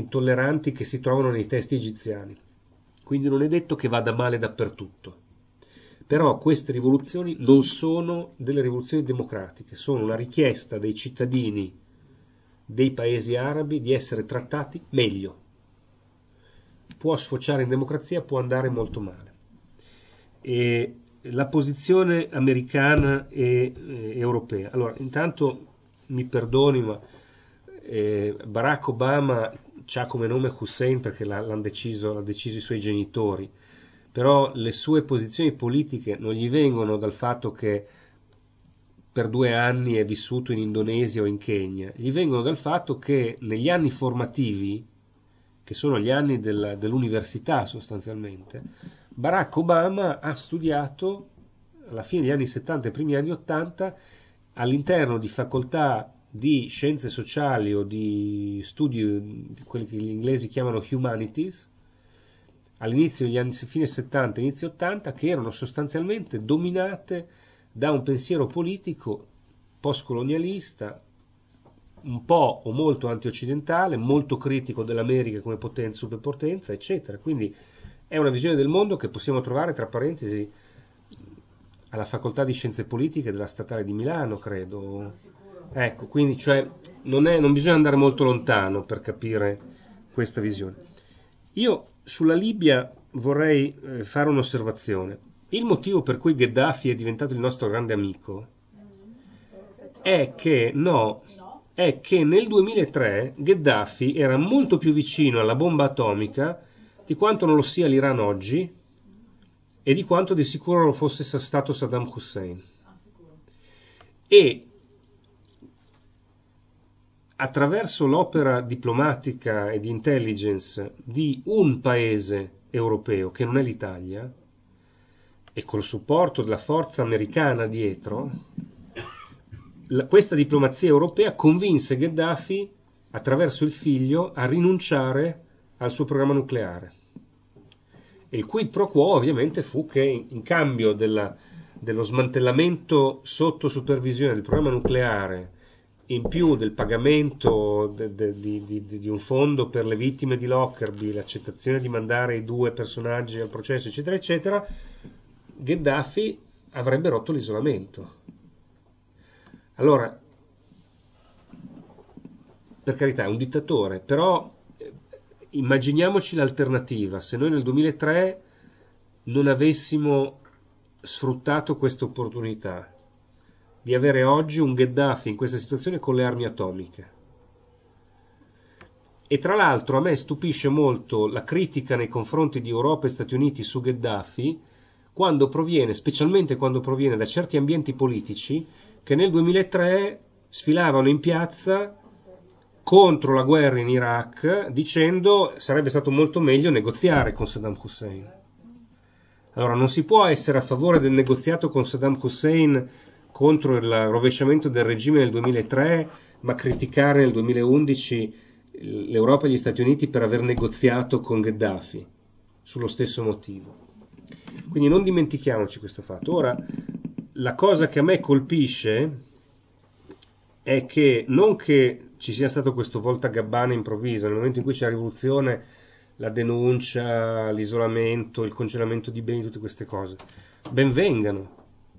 intolleranti che si trovano nei testi egiziani. Quindi non è detto che vada male dappertutto. Però queste rivoluzioni non sono delle rivoluzioni democratiche, sono una richiesta dei cittadini dei paesi arabi di essere trattati meglio. Può sfociare in democrazia, può andare molto male. E la posizione americana e europea. Allora, intanto mi perdoni, ma Barack Obama c'ha come nome Hussein perché l'hanno deciso i suoi genitori, però le sue posizioni politiche non gli vengono dal fatto che per 2 anni è vissuto in Indonesia o in Kenya, gli vengono dal fatto che negli anni formativi, che sono gli anni dell'università sostanzialmente, Barack Obama ha studiato alla fine degli anni 70 e primi anni 80 all'interno di facoltà di scienze sociali o di studi, di quelli che gli inglesi chiamano humanities, all'inizio degli anni fine 70 inizio 80, che erano sostanzialmente dominate da un pensiero politico postcolonialista, un po' o molto anti-occidentale, molto critico dell'America come superpotenza, eccetera. Quindi è una visione del mondo che possiamo trovare, tra parentesi, alla facoltà di scienze politiche della Statale di Milano, credo. Ecco, quindi cioè, non bisogna andare molto lontano per capire questa visione. Io sulla Libia vorrei fare un'osservazione. Il motivo per cui Gheddafi è diventato il nostro grande amico è che nel 2003 Gheddafi era molto più vicino alla bomba atomica di quanto non lo sia l'Iran oggi e di quanto di sicuro lo fosse stato Saddam Hussein. E attraverso l'opera diplomatica e di intelligence di un paese europeo, che non è l'Italia, e col supporto della forza americana dietro, questa diplomazia europea convinse Gheddafi, attraverso il figlio, a rinunciare al suo programma nucleare. E il quid pro quo ovviamente fu che in cambio dello smantellamento sotto supervisione del programma nucleare, in più del pagamento di un fondo per le vittime di Lockerbie, l'accettazione di mandare i 2 personaggi al processo, eccetera, eccetera, Gheddafi avrebbe rotto l'isolamento. Allora, per carità, è un dittatore, però immaginiamoci l'alternativa. Se noi nel 2003 non avessimo sfruttato questa opportunità di avere oggi un Gheddafi in questa situazione con le armi atomiche. E tra l'altro a me stupisce molto la critica nei confronti di Europa e Stati Uniti su Gheddafi, specialmente quando proviene da certi ambienti politici che nel 2003 sfilavano in piazza contro la guerra in Iraq dicendo sarebbe stato molto meglio negoziare con Saddam Hussein. Allora non si può essere a favore del negoziato con Saddam Hussein contro il rovesciamento del regime nel 2003, ma criticare nel 2011 l'Europa e gli Stati Uniti per aver negoziato con Gheddafi sullo stesso motivo. Quindi non dimentichiamoci questo fatto. Ora, la cosa che a me colpisce è che non che ci sia stato questo voltagabbana improvviso, nel momento in cui c'è la rivoluzione, la denuncia, l'isolamento, il congelamento di beni, tutte queste cose. Benvengano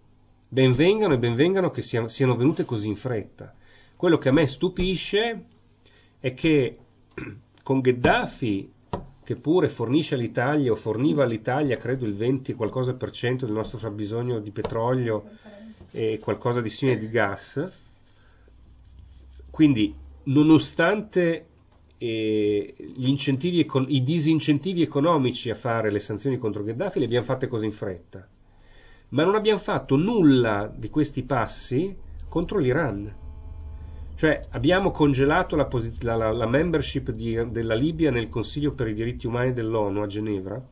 che siano venute così in fretta. Quello che a me stupisce è che con Gheddafi, che pure fornisce all'Italia o forniva all'Italia credo il 20 qualcosa per cento del nostro fabbisogno di petrolio e qualcosa di simile di gas, quindi nonostante i disincentivi economici a fare le sanzioni contro Gheddafi, le abbiamo fatte così in fretta, ma non abbiamo fatto nulla di questi passi contro l'Iran. Cioè abbiamo congelato la membership della Libia nel Consiglio per i diritti umani dell'ONU a Ginevra.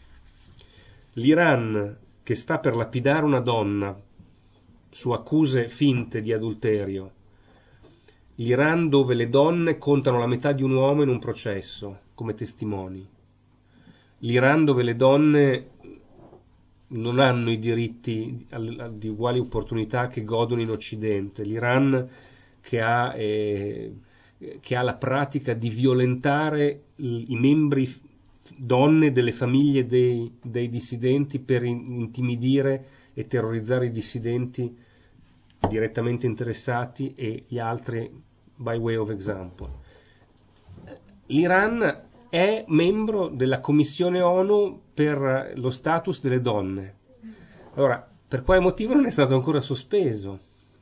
L'Iran, che sta per lapidare una donna su accuse finte di adulterio, l'Iran dove le donne contano la metà di un uomo in un processo come testimoni, l'Iran dove le donne non hanno i diritti di uguali opportunità che godono in Occidente, l'Iran che ha la pratica di violentare i membri donne delle famiglie dei dissidenti per intimidire e terrorizzare i dissidenti direttamente interessati e gli altri by way of example. L'Iran è membro della Commissione ONU per lo status delle donne. Allora, per quale motivo non è stato ancora sospeso?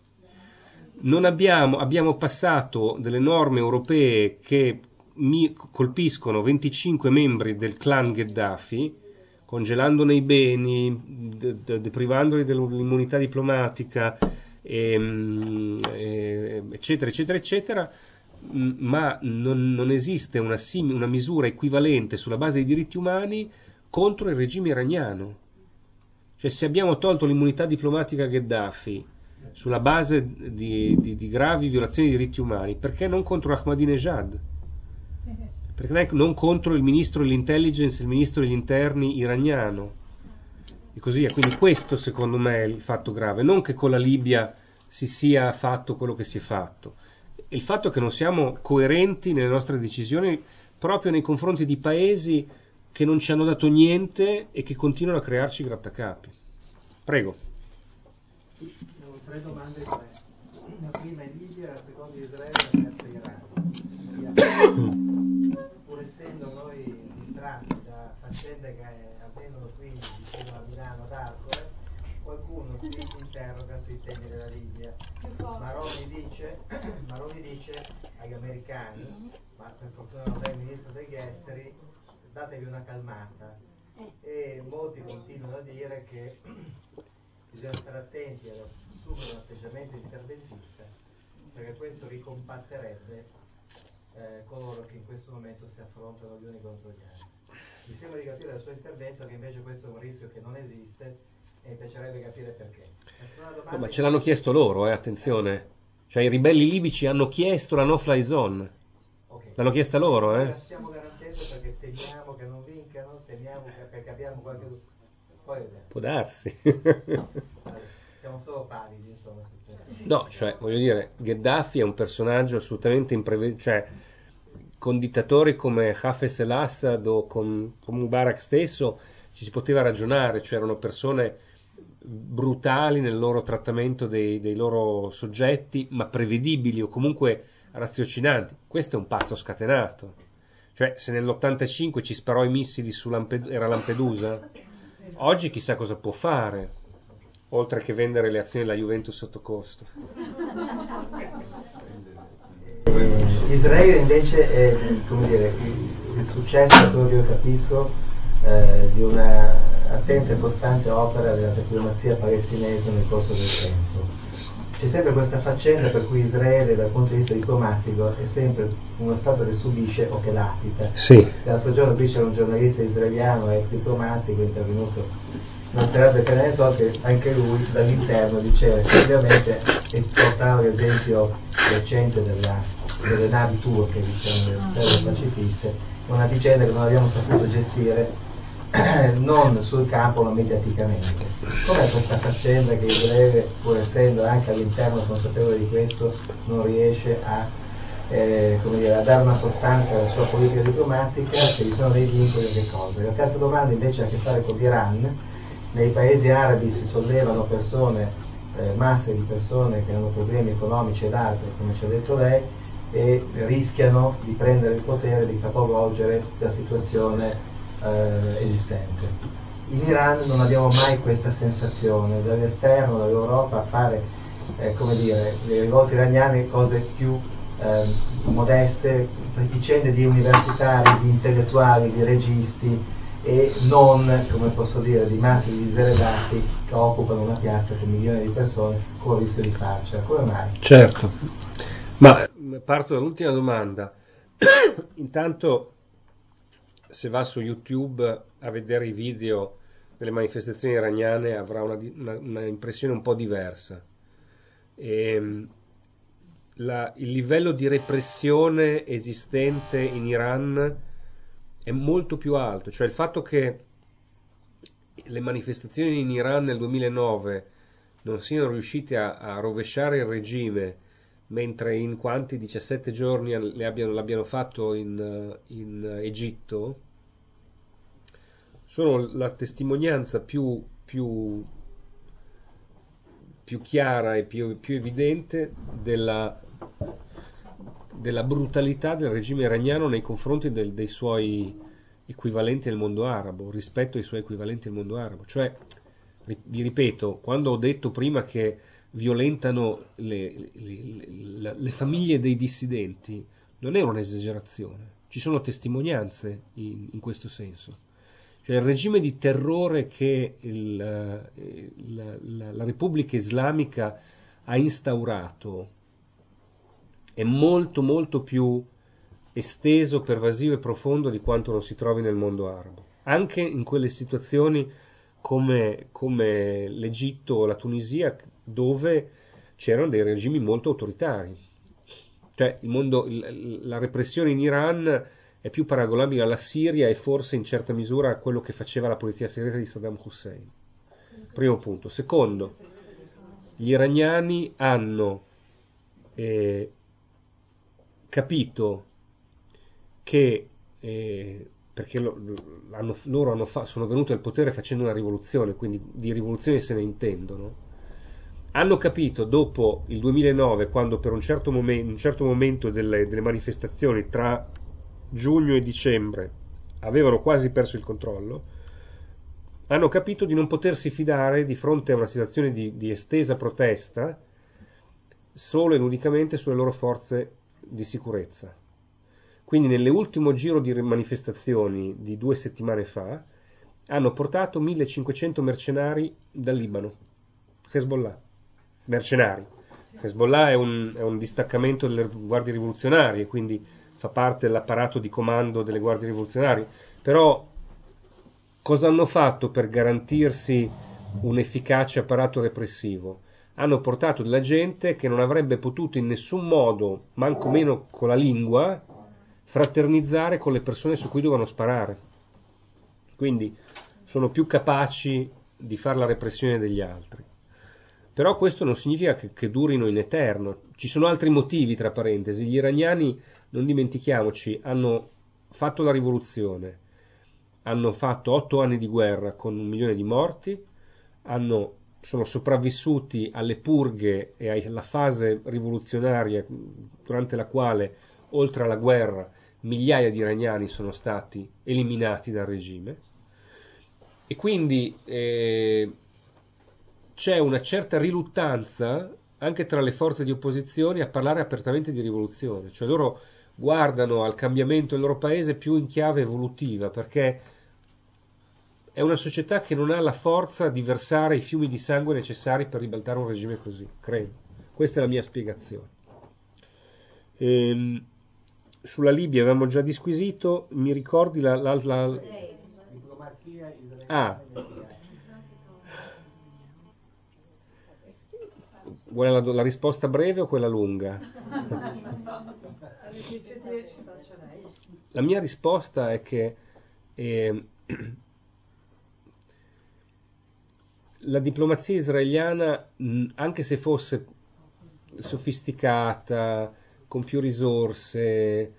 Abbiamo passato delle norme europee che colpiscono 25 membri del clan Gheddafi, congelandone i beni, deprivandoli dell'immunità diplomatica, eccetera, eccetera, eccetera, ma non esiste una misura equivalente sulla base dei diritti umani contro il regime iraniano. Cioè, se abbiamo tolto l'immunità diplomatica a Gheddafi sulla base di gravi violazioni dei diritti umani, perché non contro Ahmadinejad? Perché non contro il ministro dell'intelligence e il ministro degli interni iraniano? E così via. Quindi questo secondo me è il fatto grave, non che con la Libia si sia fatto quello che si è fatto. Il fatto è che non siamo coerenti nelle nostre decisioni proprio nei confronti di paesi che non ci hanno dato niente e che continuano a crearci grattacapi. Prego. Tre domande qua. La prima è Libia, la seconda è Israele, la terza è Iran. Pur essendo noi distratti da faccende che avvengono qui vicino a Milano, ad Arcore, qualcuno si interroga sui temi della Libia. Maroni dice agli americani, ma per fortuna non è il ministro degli esteri, datevi una calmata. E molti continuano a dire che bisogna stare attenti ad assumere un atteggiamento interventista, perché questo ricompatterebbe coloro che in questo momento si affrontano gli uni contro gli altri. Mi sembra di capire dal suo intervento che invece questo è un rischio che non esiste e mi piacerebbe capire perché. No, ma ce l'hanno chiesto loro, attenzione. Cioè i ribelli libici hanno chiesto la no-fly zone. Okay. L'hanno chiesta loro, La stiamo garantendo perché temiamo che non vincano, temiamo perché abbiamo qualche... Poi può darsi. Siamo solo pavidi, insomma. No, cioè, voglio dire, Gheddafi è un personaggio assolutamente imprevedibile, cioè, con dittatori come Hafez el-Assad o con Mubarak stesso ci si poteva ragionare, cioè erano persone brutali nel loro trattamento dei loro soggetti, ma prevedibili o comunque raziocinanti. Questo è un pazzo scatenato. Cioè, se nell'85 ci sparò i missili su era Lampedusa, oggi chissà cosa può fare, oltre che vendere le azioni della Juventus sotto costo. Israele invece è, come dire, il successo, quello che io capisco, di una attenta e costante opera della diplomazia palestinese nel corso del tempo. C'è sempre questa faccenda per cui Israele dal punto di vista diplomatico è sempre uno Stato che subisce o che latita. Sì. L'altro giorno qui c'era un giornalista israeliano, ex diplomatico, intervenuto non sarebbe che ne so che anche lui dall'interno diceva che ovviamente, e portava l'esempio recente delle navi turche, diciamo, delle riserve pacifiste, una vicenda che non abbiamo saputo gestire non sul campo ma mediaticamente. Com'è questa faccenda che Israele, pur essendo anche all'interno consapevole di questo, non riesce a, a dare una sostanza alla sua politica diplomatica, se ci sono dei vincoli o che cosa? La terza domanda invece ha a che fare con l'Iran. Nei paesi arabi si sollevano masse di persone che hanno problemi economici ed altri, come ci ha detto lei, e rischiano di prendere il potere, di capovolgere la situazione esistente. In Iran non abbiamo mai questa sensazione, dall'esterno, dall'Europa, a fare le rivolte iraniane cose più modeste, vicende di universitari, di intellettuali, di registi, e non, come posso dire, di masse di diseredati che occupano una piazza con milioni di persone con il rischio di farcela. Come mai? Certo, ma parto dall'ultima domanda. Intanto, se va su YouTube a vedere i video delle manifestazioni iraniane avrà una impressione un po' diversa. Il livello di repressione esistente in Iran è molto più alto, cioè il fatto che le manifestazioni in Iran nel 2009 non siano riuscite a rovesciare il regime, mentre in quanti 17 giorni l'abbiano fatto in Egitto, sono la testimonianza più chiara e più evidente della brutalità del regime iraniano nei confronti dei suoi equivalenti nel mondo arabo, rispetto ai suoi equivalenti nel mondo arabo. Cioè, vi ripeto, quando ho detto prima che violentano le famiglie dei dissidenti, non è un'esagerazione, ci sono testimonianze in questo senso. Cioè il regime di terrore che la Repubblica Islamica ha instaurato è molto molto più esteso, pervasivo e profondo di quanto non si trovi nel mondo arabo. Anche in quelle situazioni come l'Egitto o la Tunisia, dove c'erano dei regimi molto autoritari. Cioè la repressione in Iran è più paragonabile alla Siria e forse in certa misura a quello che faceva la polizia segreta di Saddam Hussein. Primo punto. Secondo, gli iraniani hanno capito che perché sono venuti al potere facendo una rivoluzione, quindi di rivoluzione se ne intendono. Hanno capito dopo il 2009, quando per un certo momento delle manifestazioni tra giugno e dicembre avevano quasi perso il controllo, hanno capito di non potersi fidare di fronte a una situazione di estesa protesta solo ed unicamente sulle loro forze di sicurezza. Quindi nell'ultimo giro di manifestazioni di 2 settimane fa hanno portato 1500 mercenari dal Libano, Hezbollah, mercenari. Hezbollah è un distaccamento delle guardie rivoluzionarie, quindi fa parte dell'apparato di comando delle guardie rivoluzionarie. Però cosa hanno fatto per garantirsi un efficace apparato repressivo? Hanno portato della gente che non avrebbe potuto in nessun modo, manco meno con la lingua, fraternizzare con le persone su cui dovevano sparare. Quindi sono più capaci di fare la repressione degli altri. Però questo non significa che durino in eterno. Ci sono altri motivi, tra parentesi. Gli iraniani, non dimentichiamoci, hanno fatto la rivoluzione, hanno fatto 8 anni di guerra con 1 milione di morti, sono sopravvissuti alle purghe e alla fase rivoluzionaria durante la quale, oltre alla guerra, migliaia di iraniani sono stati eliminati dal regime, e quindi c'è una certa riluttanza anche tra le forze di opposizione a parlare apertamente di rivoluzione. Cioè loro guardano al cambiamento del loro paese più in chiave evolutiva, perché è una società che non ha la forza di versare i fiumi di sangue necessari per ribaltare un regime così, credo. Questa è la mia spiegazione. Sulla Libia avevamo già disquisito. Mi ricordi la diplomazia israeliana? Ah, vuole la risposta breve o quella lunga? La mia risposta è che la diplomazia israeliana, anche se fosse sofisticata, con più risorse,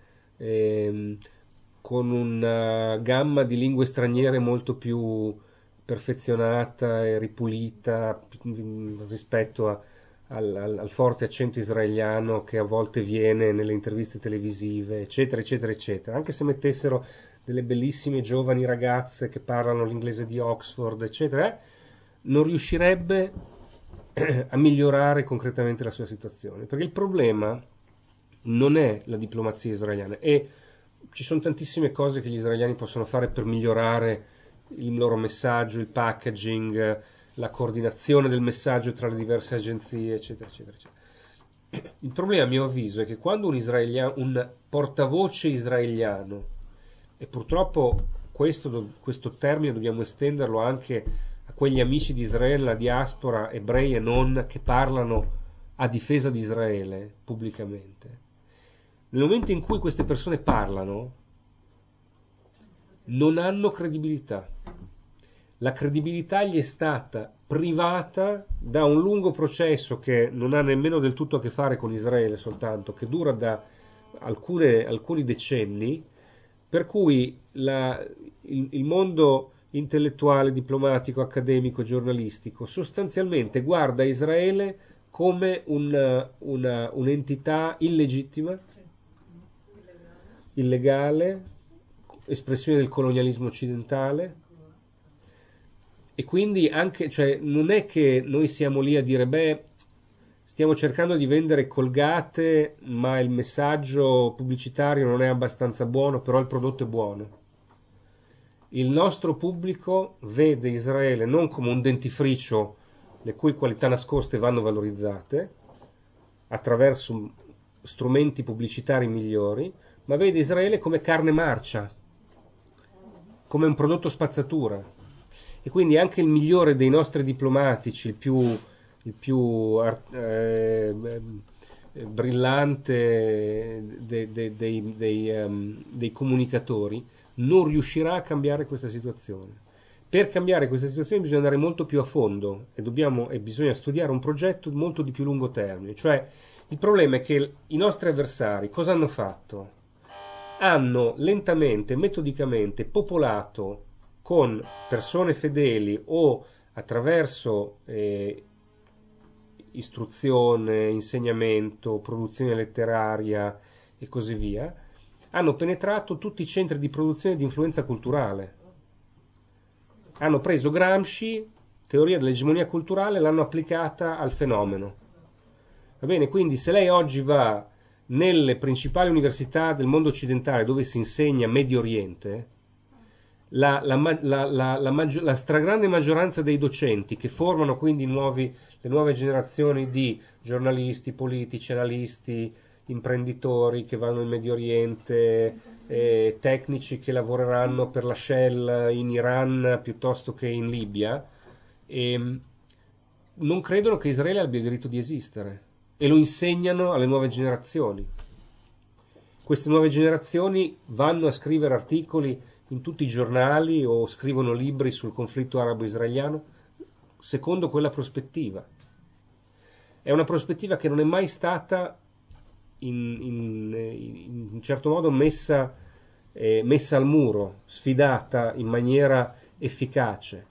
con una gamma di lingue straniere molto più perfezionata e ripulita rispetto al forte accento israeliano che a volte viene nelle interviste televisive, eccetera, eccetera, eccetera. Anche se mettessero delle bellissime giovani ragazze che parlano l'inglese di Oxford, eccetera, non riuscirebbe a migliorare concretamente la sua situazione, perché il problema non è la diplomazia israeliana, e ci sono tantissime cose che gli israeliani possono fare per migliorare il loro messaggio, il packaging, la coordinazione del messaggio tra le diverse agenzie, eccetera, eccetera, eccetera. Il problema, a mio avviso, è che quando un portavoce israeliano, e purtroppo questo termine dobbiamo estenderlo anche a quegli amici di Israele nella diaspora, ebrei e non, che parlano a difesa di Israele pubblicamente, nel momento in cui queste persone parlano non hanno credibilità. La credibilità gli è stata privata da un lungo processo che non ha nemmeno del tutto a che fare con Israele soltanto, che dura da alcuni decenni, per cui il mondo intellettuale, diplomatico, accademico, giornalistico, sostanzialmente guarda Israele come un'entità illegittima, illegale, espressione del colonialismo occidentale. E quindi anche, cioè, non è che noi siamo lì a dire, beh, stiamo cercando di vendere Colgate, ma il messaggio pubblicitario non è abbastanza buono, però il prodotto è buono. Il nostro pubblico vede Israele non come un dentifricio le cui qualità nascoste vanno valorizzate attraverso strumenti pubblicitari migliori, ma vede Israele come carne marcia, come un prodotto spazzatura. E quindi anche il migliore dei nostri diplomatici, il più brillante dei comunicatori, non riuscirà a cambiare questa situazione. Per cambiare questa situazione bisogna andare molto più a fondo e bisogna studiare un progetto molto di più lungo termine. Cioè, il problema è che i nostri avversari cosa hanno fatto? Hanno lentamente, metodicamente popolato con persone fedeli o attraverso istruzione, insegnamento, produzione letteraria e così via, hanno penetrato tutti i centri di produzione di influenza culturale. Hanno preso Gramsci, teoria dell'egemonia culturale, l'hanno applicata al fenomeno. Va bene, quindi se lei oggi va nelle principali università del mondo occidentale dove si insegna Medio Oriente, la stragrande maggioranza dei docenti che formano quindi le nuove generazioni di giornalisti, politici, analisti, imprenditori che vanno in Medio Oriente, tecnici che lavoreranno per la Shell in Iran piuttosto che in Libia, non credono che Israele abbia il diritto di esistere e lo insegnano alle nuove generazioni. Queste nuove generazioni vanno a scrivere articoli in tutti i giornali o scrivono libri sul conflitto arabo-israeliano secondo quella prospettiva. È una prospettiva che non è mai stata in un certo modo messa al muro, sfidata in maniera efficace.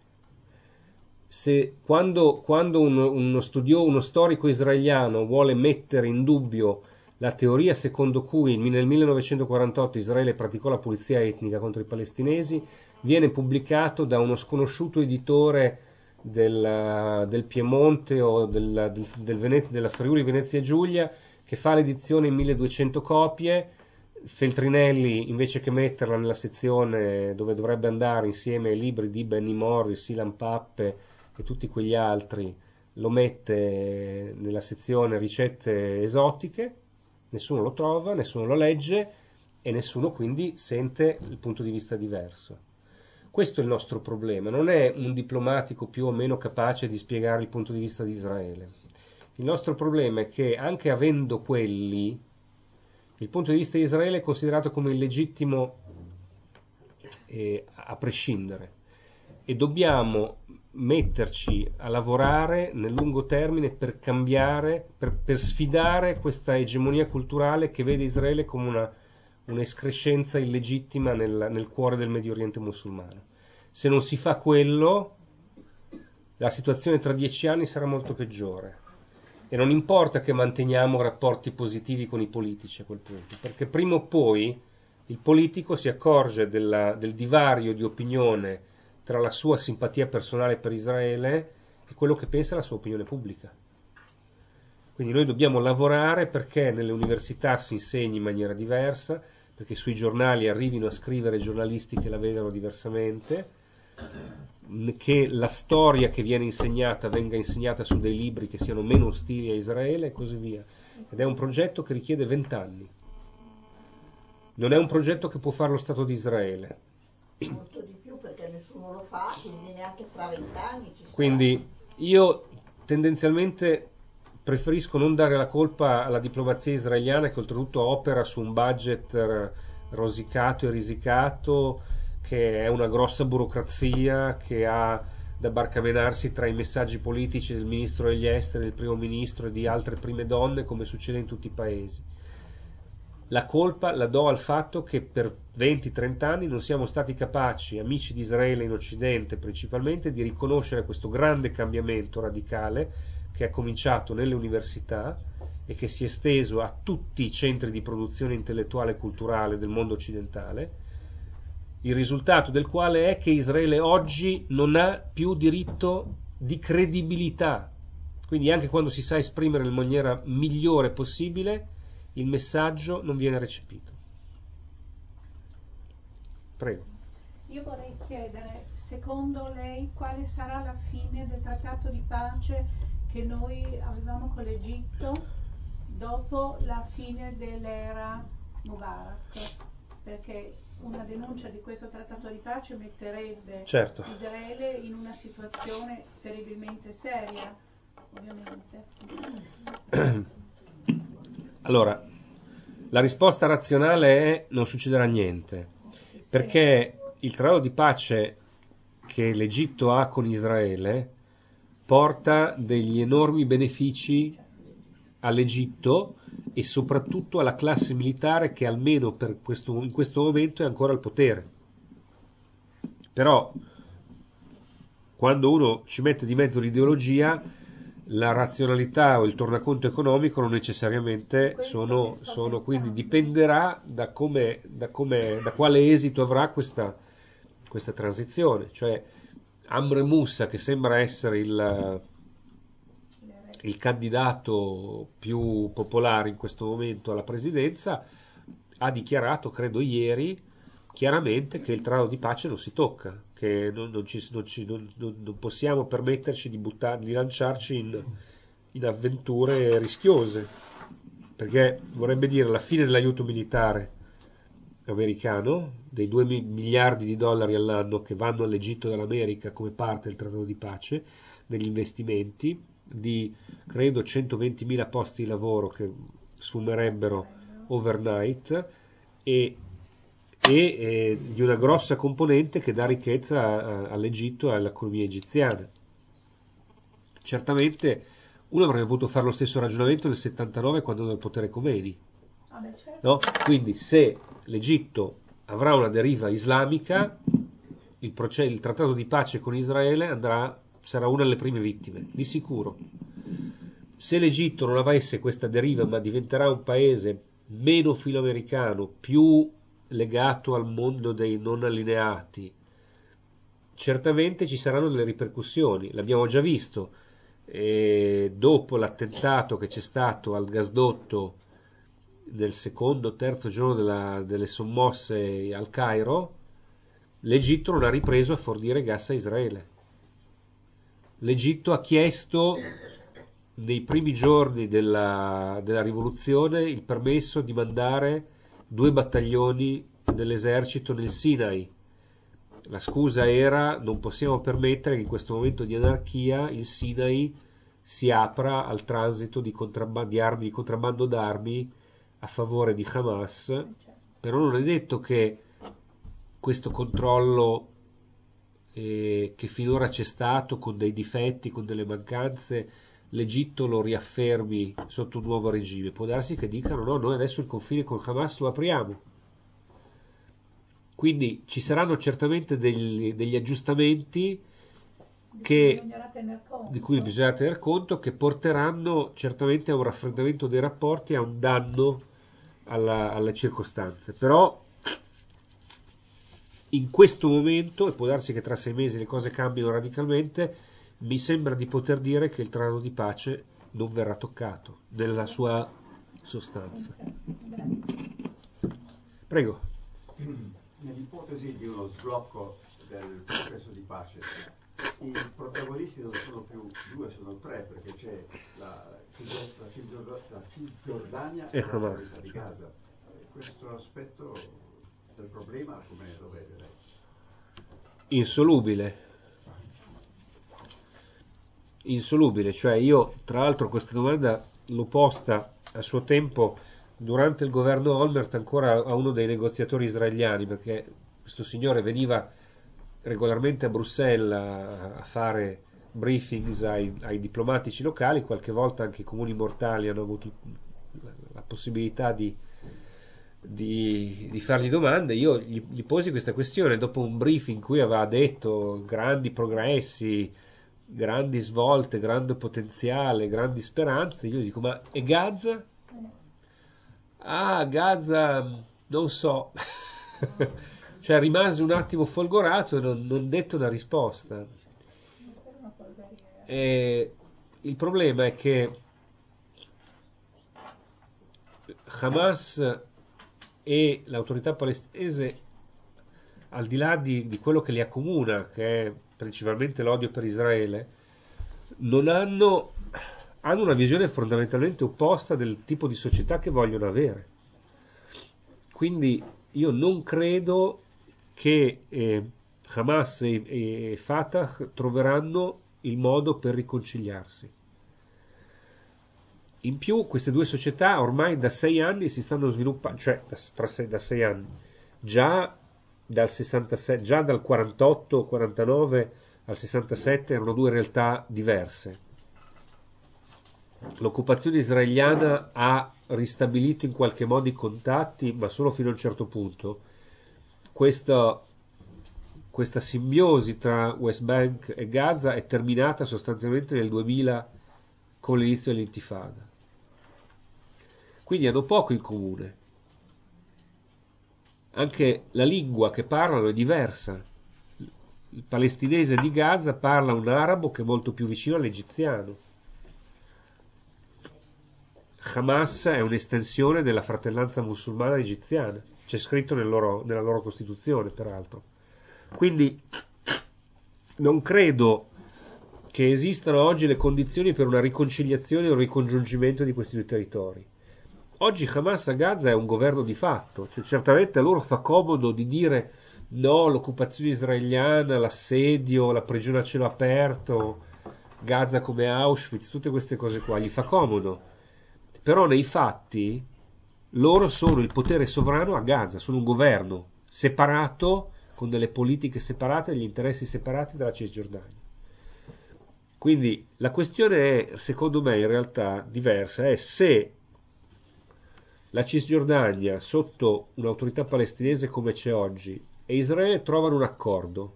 Quando uno storico israeliano vuole mettere in dubbio la teoria secondo cui nel 1948 Israele praticò la pulizia etnica contro i palestinesi, viene pubblicato da uno sconosciuto editore del Piemonte o della Friuli Venezia Giulia, che fa l'edizione in 1200 copie. Feltrinelli, invece che metterla nella sezione dove dovrebbe andare insieme ai libri di Benny Morris, Ilan Pappe e tutti quegli altri, lo mette nella sezione ricette esotiche, nessuno lo trova, nessuno lo legge e nessuno quindi sente il punto di vista diverso. Questo è il nostro problema, non è un diplomatico più o meno capace di spiegare il punto di vista di Israele. Il nostro problema è che anche avendo quelli, il punto di vista di Israele è considerato come illegittimo a prescindere e dobbiamo metterci a lavorare nel lungo termine per cambiare, per sfidare questa egemonia culturale che vede Israele come un'escrescenza illegittima nel cuore del Medio Oriente musulmano. Se non si fa quello, la situazione tra 10 anni sarà molto peggiore. E non importa che manteniamo rapporti positivi con i politici a quel punto, perché prima o poi il politico si accorge del divario di opinione tra la sua simpatia personale per Israele e quello che pensa la sua opinione pubblica. Quindi noi dobbiamo lavorare perché nelle università si insegni in maniera diversa, perché sui giornali arrivino a scrivere giornalisti che la vedano diversamente, che la storia che viene insegnata venga insegnata su dei libri che siano meno ostili a Israele e così via. Ed è un progetto che richiede 20 anni. Non è un progetto che può fare lo Stato di Israele. Molto di più perché nessuno lo fa, quindi neanche fra 20 anni ci sarà. Quindi io tendenzialmente preferisco non dare la colpa alla diplomazia israeliana, che oltretutto opera su un budget rosicato e risicato, che è una grossa burocrazia, che ha da barcamenarsi tra i messaggi politici del ministro degli esteri, del primo ministro e di altre prime donne, come succede in tutti i paesi. la colpa la do al fatto che per 20-30 anni non siamo stati capaci, amici di Israele in Occidente principalmente, di riconoscere questo grande cambiamento radicale che è cominciato nelle università e che si è esteso a tutti i centri di produzione intellettuale e culturale del mondo occidentale, il risultato del quale è che Israele oggi non ha più diritto di credibilità. Quindi anche quando si sa esprimere in maniera migliore possibile, il messaggio non viene recepito. Prego. Io vorrei chiedere, secondo lei, quale sarà la fine del trattato di pace che noi avevamo con l'Egitto dopo la fine dell'era Mubarak? Perché una denuncia di questo trattato di pace metterebbe Certo. Israele in una situazione terribilmente seria, ovviamente. Allora, la risposta razionale è non succederà niente, perché il trattato di pace che l'Egitto ha con Israele porta degli enormi benefici all'Egitto e soprattutto alla classe militare che almeno in questo momento è ancora al potere. Però quando uno ci mette di mezzo l'ideologia, la razionalità o il tornaconto economico non necessariamente sono, quindi dipenderà da quale esito avrà questa transizione. Cioè Amr Moussa, che sembra essere il candidato più popolare in questo momento alla presidenza, ha dichiarato, credo ieri, chiaramente che il trattato di pace non si tocca, che non possiamo permetterci di lanciarci in avventure rischiose, perché vorrebbe dire la fine dell'aiuto militare americano, dei 2 miliardi di dollari all'anno che vanno all'Egitto dall'America come parte del trattato di pace, degli investimenti, di credo 120.000 posti di lavoro che sfumerebbero overnight e di una grossa componente che dà ricchezza all'Egitto e all'economia egiziana. Certamente uno avrebbe potuto fare lo stesso ragionamento nel 79 quando era al potere Khomeini, no? Quindi se l'Egitto avrà una deriva islamica, il trattato di pace con Israele sarà una delle prime vittime, di sicuro. Se l'Egitto non avesse questa deriva ma diventerà un paese meno filoamericano, più legato al mondo dei non allineati, certamente ci saranno delle ripercussioni. L'abbiamo già visto dopo l'attentato che c'è stato al gasdotto nel secondo o terzo giorno delle sommosse al Cairo. L'Egitto non ha ripreso a fornire gas a Israele. L'Egitto ha chiesto nei primi giorni della rivoluzione il permesso di mandare 2 battaglioni dell'esercito nel Sinai. La scusa era: non possiamo permettere che in questo momento di anarchia il Sinai si apra al transito di contrabbando d'armi a favore di Hamas. Però non è detto che questo controllo che finora c'è stato, con dei difetti, con delle mancanze, l'Egitto lo riaffermi sotto un nuovo regime. Può darsi che dicano: no, noi adesso il confine con Hamas lo apriamo. Quindi ci saranno certamente degli aggiustamenti di cui bisogna tener conto, che porteranno certamente a un raffreddamento dei rapporti e a un danno alle circostanze. Però in questo momento, e può darsi che tra 6 mesi le cose cambino radicalmente, mi sembra di poter dire che il trattato di pace non verrà toccato nella sua sostanza. Prego. Nell'ipotesi di uno sblocco del processo di pace, i protagonisti non sono più 2, sono 3, perché c'è la Cisgiordania e la Striscia di Gaza. Questo aspetto del problema come lo vede lei? Insolubile, cioè io tra l'altro questa domanda l'ho posta a suo tempo durante il governo Olmert ancora a uno dei negoziatori israeliani, perché questo signore veniva regolarmente a Bruxelles a fare briefings ai diplomatici locali. Qualche volta anche i comuni mortali hanno avuto la possibilità di di fargli domande. Io gli posi questa questione dopo un briefing in cui aveva detto grandi progressi, grandi svolte, grande potenziale, grandi speranze. Io gli dico: ma e Gaza? Ah, Gaza, non so. Cioè rimase un attimo folgorato e non detto una risposta. E il problema è che Hamas e l'autorità palestinese, al di là di quello che li accomuna, che è principalmente l'odio per Israele, non hanno una visione fondamentalmente opposta del tipo di società che vogliono avere. Quindi io non credo che Hamas e Fatah troveranno il modo per riconciliarsi. In più, queste due società ormai da 6 anni si stanno sviluppando, cioè da 6 anni, già dal 67, già dal 48-49 al 67 erano due realtà diverse. L'occupazione israeliana ha ristabilito in qualche modo i contatti, ma solo fino a un certo punto. Questa simbiosi tra West Bank e Gaza è terminata sostanzialmente nel 2000 con l'inizio dell'intifada. Quindi hanno poco in comune. Anche la lingua che parlano è diversa. Il palestinese di Gaza parla un arabo che è molto più vicino all'egiziano. Hamas è un'estensione della fratellanza musulmana egiziana, c'è scritto nella loro Costituzione, peraltro. Quindi non credo che esistano oggi le condizioni per una riconciliazione o un ricongiungimento di questi due territori. Oggi Hamas a Gaza è un governo di fatto, cioè, certamente a loro fa comodo di dire no, l'occupazione israeliana, l'assedio, la prigione a cielo aperto, Gaza come Auschwitz, tutte queste cose qua, gli fa comodo. Però nei fatti loro sono il potere sovrano a Gaza, sono un governo separato, con delle politiche separate, degli interessi separati dalla Cisgiordania. Quindi la questione è, secondo me, in realtà diversa, è se la Cisgiordania, sotto un'autorità palestinese come c'è oggi, e Israele trovano un accordo.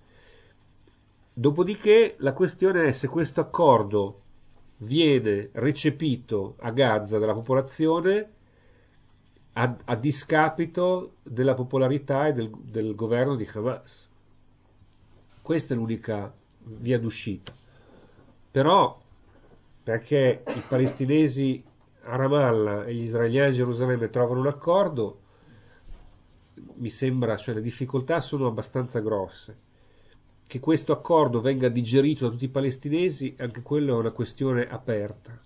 Dopodiché la questione è se questo accordo viene recepito a Gaza dalla popolazione a discapito della popolarità e del governo di Hamas. Questa è l'unica via d'uscita. Però, perché i palestinesi a Ramallah e gli israeliani a Gerusalemme trovano un accordo, mi sembra, cioè le difficoltà sono abbastanza grosse. Che questo accordo venga digerito da tutti i palestinesi, anche quello è una questione aperta.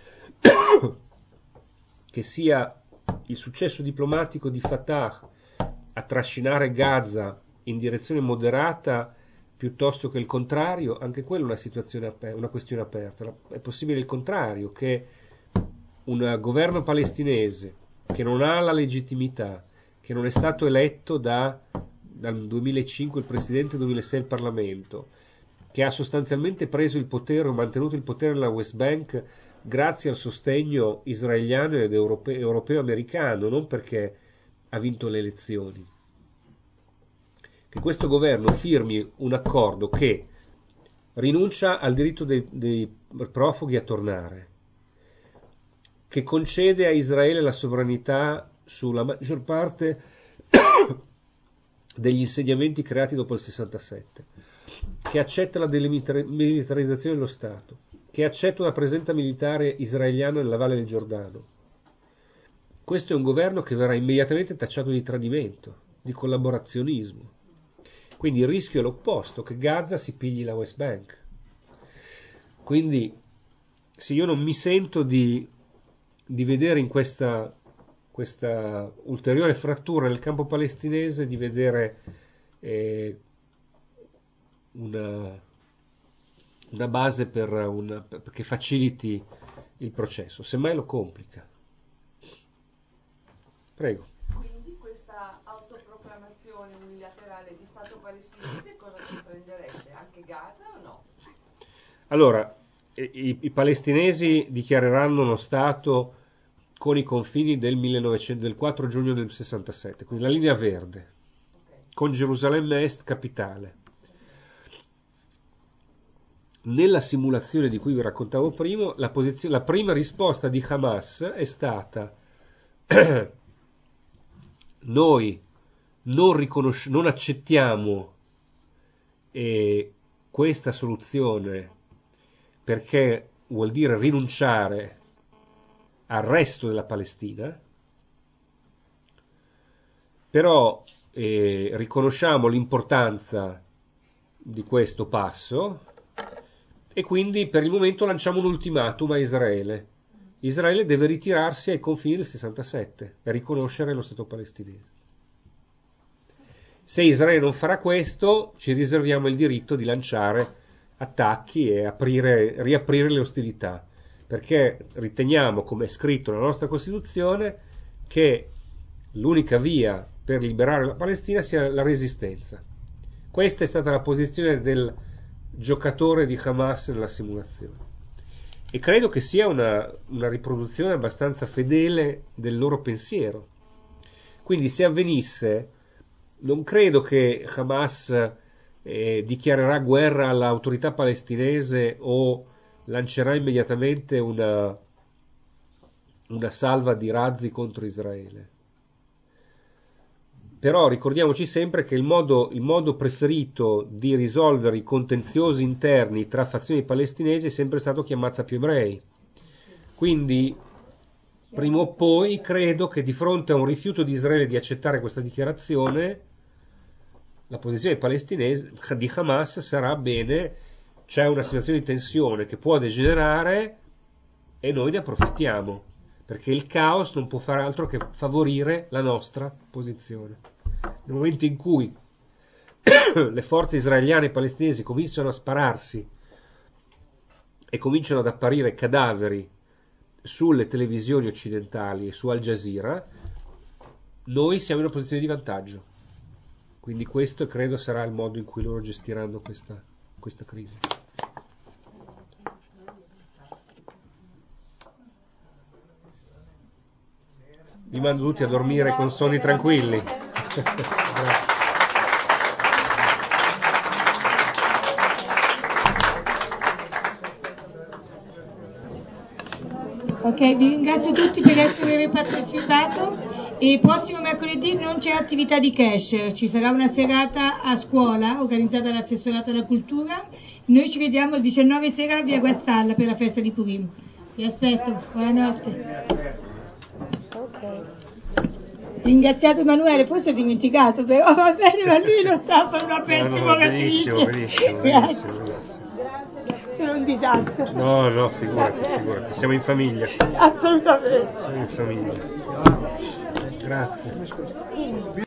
Che sia il successo diplomatico di Fatah a trascinare Gaza in direzione moderata piuttosto che il contrario, anche quella è una questione aperta. È possibile il contrario, che un governo palestinese che non ha la legittimità, che non è stato eletto dal 2005 il presidente, nel 2006 il Parlamento, che ha sostanzialmente preso il potere o mantenuto il potere nella West Bank grazie al sostegno israeliano ed europeo-americano, non perché ha vinto le elezioni. Che questo governo firmi un accordo che rinuncia al diritto dei profughi a tornare, che concede a Israele la sovranità sulla maggior parte degli insediamenti creati dopo il 67, che accetta la demilitarizzazione dello Stato, che accetta una presenza militare israeliana nella Valle del Giordano. Questo è un governo che verrà immediatamente tacciato di tradimento, di collaborazionismo. Quindi il rischio è l'opposto, che Gaza si pigli la West Bank. Quindi, se io non mi sento di vedere in questa ulteriore frattura nel campo palestinese, di vedere una base che faciliti il processo, semmai lo complica. Prego. Quindi questa autoproclamazione unilaterale di Stato palestinese cosa comprenderebbe? Anche Gaza o no? Allora, i palestinesi dichiareranno uno Stato con i confini del 4 giugno del 67, quindi la linea verde, con Gerusalemme Est capitale. Nella simulazione di cui vi raccontavo prima, la prima risposta di Hamas è stata noi non accettiamo questa soluzione perché vuol dire rinunciare al resto della Palestina, però riconosciamo l'importanza di questo passo e quindi per il momento lanciamo un ultimatum a Israele. Israele deve ritirarsi ai confini del 67 e riconoscere lo Stato palestinese. Se Israele non farà questo, ci riserviamo il diritto di lanciare attacchi e riaprire le ostilità, perché riteniamo, come è scritto nella nostra Costituzione, che l'unica via per liberare la Palestina sia la resistenza. Questa è stata la posizione del giocatore di Hamas nella simulazione e credo che sia una riproduzione abbastanza fedele del loro pensiero. Quindi se avvenisse, non credo che Hamas dichiarerà guerra all'autorità palestinese o lancerà immediatamente una salva di razzi contro Israele. Però ricordiamoci sempre che il modo preferito di risolvere i contenziosi interni tra fazioni palestinesi è sempre stato chi ammazza più ebrei. Quindi prima o poi credo che di fronte a un rifiuto di Israele di accettare questa dichiarazione, la posizione palestinese di Hamas sarà: bene, c'è una situazione di tensione che può degenerare e noi ne approfittiamo, perché il caos non può fare altro che favorire la nostra posizione. Nel momento in cui le forze israeliane e palestinesi cominciano a spararsi e cominciano ad apparire cadaveri sulle televisioni occidentali e su Al Jazeera, noi siamo in una posizione di vantaggio. Quindi questo credo sarà il modo in cui loro gestiranno questa crisi. Vi mando tutti a dormire con sonni tranquilli. Ok, vi ringrazio tutti per essere partecipato e prossimo mercoledì non c'è attività di cash, ci sarà una serata a scuola organizzata dall'assessorato alla cultura. Noi ci vediamo il 19 sera a Via Guastalla per la festa di Purim. Vi aspetto, buonanotte. Ringraziato Emanuele, forse ho dimenticato, però va bene, ma lui lo sa, sono una pessima oratrice. Grazie. Sono un disastro. No, figurati, siamo in famiglia. Assolutamente. Siamo in famiglia. Grazie.